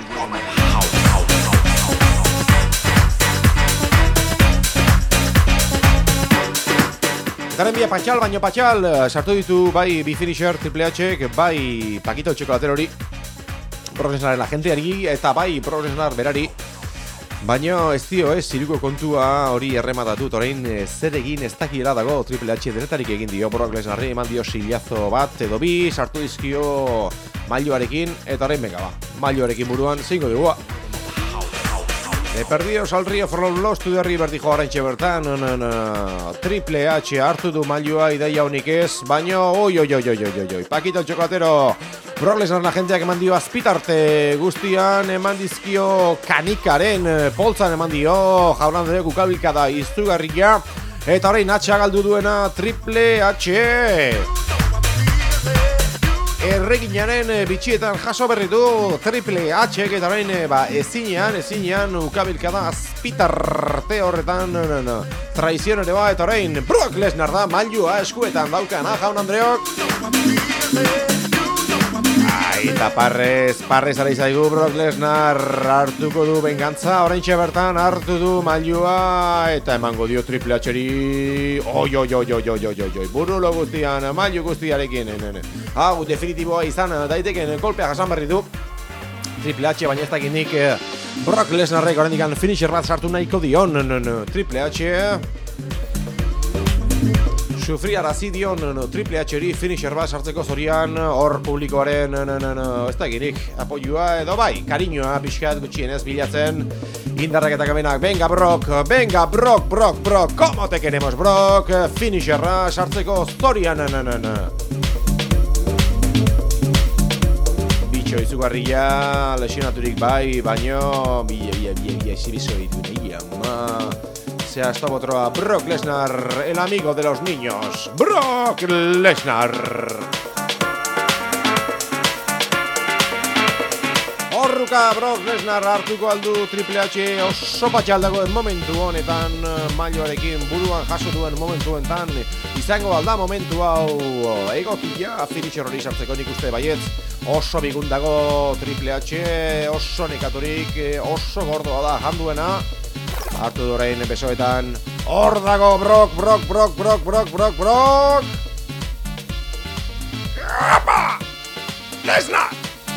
Garen bia patxal, baino patxal, sartu ditu bai bi finisher Triple H-ek, bai Pakito el txokolatero hori, Brock Lesnarren agenteari, eta bai Brock Lesnar berari. Baina ez dio ez, ziruko kontua hori errematatut, orain zer egin ez dakiela dago Triple H denetarik egin dio Brock Lesnarri, eman dio silazo bat edo bi, sartu dizkio mailuarekin, eta orain beka ba, mailuarekin buruan, zeingo dugu. He perdido al río for los to the river, dijo oraintxe bertan, no, no, no. Triple H hartu du mailua ideia honik ez, baina oi, oi, oi, oi, oi, oi, Pakito el txokolatero, Brock Lesnar agenteak eman dio azpitarte guztian, eman dizkio kanikaren poltzan eman dio, jauran dure kukabilka da izugarria, eta orain atxa galdu duena Triple H. Erreginaren bitxietan jaso berritu Triple H-ek eta orain ba, ezinean, ezinean ukabilka da azpitarte horretan no, no, no. Traizio ere ba, eta orain Brock Lesnar da mailua eskuetan daukana, jaun Andreok. Eta parrez, parrez ari zaigu Brock Lesnar hartuko du bengantza, oraintxe bertan hartu du mailua eta emango dio Triple H-eri. Oi, oi, oi, oi, oi, oi, oi, burulo guztian, mailu guztiarekin. Hau, definitiboa izan daiteken kolpea jasan berri du Triple H, baina ez dakinik Brock Lesnarrek oraindik finisher bat sartu nahiko dion Triple H. Sufriarazi dion no, Triple H-eri finisher bat sartzeko zorian, hor publikoaren no, no, no, ez da eginik apoiua edo bai, kariñoa pixkat gutxienez bilatzen, indarrak eta kamenak, venga Brock, venga Brock, Brock, Brock, como te queremos Brock, finisherra sartzeko zorian, no, no, no. Bitxo izugarria, lesionaturik bai, baino, bila, bila, bila, bila, exibizo ditu, bila, ma... Se ha estado otro Brock Lesnar, el amigo de los niños. Brock Lesnar. Horruka Brock Lesnar hartuko aldu Triple H oso patxal dagoen momentu honetan, mailoarekin buruan jaso duen momentu honetan, izango alda momentu hau egokia finisher hori sartzeko nik uste baietz. Oso bigundago Triple H, oso nekaturik, oso gordoa da janduena. Hartu du orain besoetan. Hor dago Brock, Brock, Brock, Brock, Brock, Brock, Brock. Apa! Lesnar!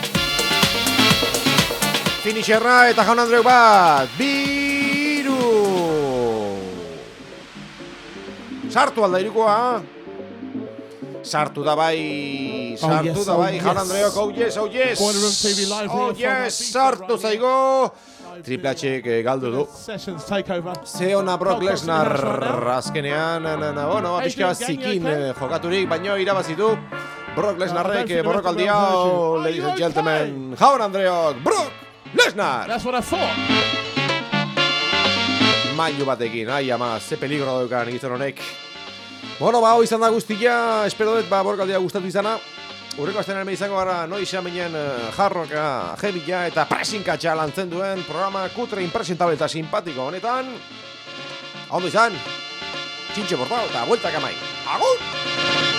Finisherra eta jaun Andreok bat. Biru! Sartu alda irukoa. Sartu da bai, sartu oh, yes, da bai, oh, jaun Andreok, oh yes, oh yes. Oh yes, sartu zaigo. Triple H galdu du. Ze ona Brock Lesnar azkenean, bueno, apixka zikin jokaturik, baino irabazitu. Brock Lesnarrek borrokaldi hau, ladies and gentlemen, jaun Andreok, Brock Lesnar! Mailu batekin, ai ama, ze peligro daukan gizon honek. Bueno, ba, hau izan da guztia, espero dut, ba, borrokaldia gustatu izana. Urreko astean eme izango gara noizean binen jarroka, jebila eta presinkatxa lantzen duen programa kutre, impresentable eta simpatiko honetan. Ondo izan, txintxe portao eta bueltak amai. Agur!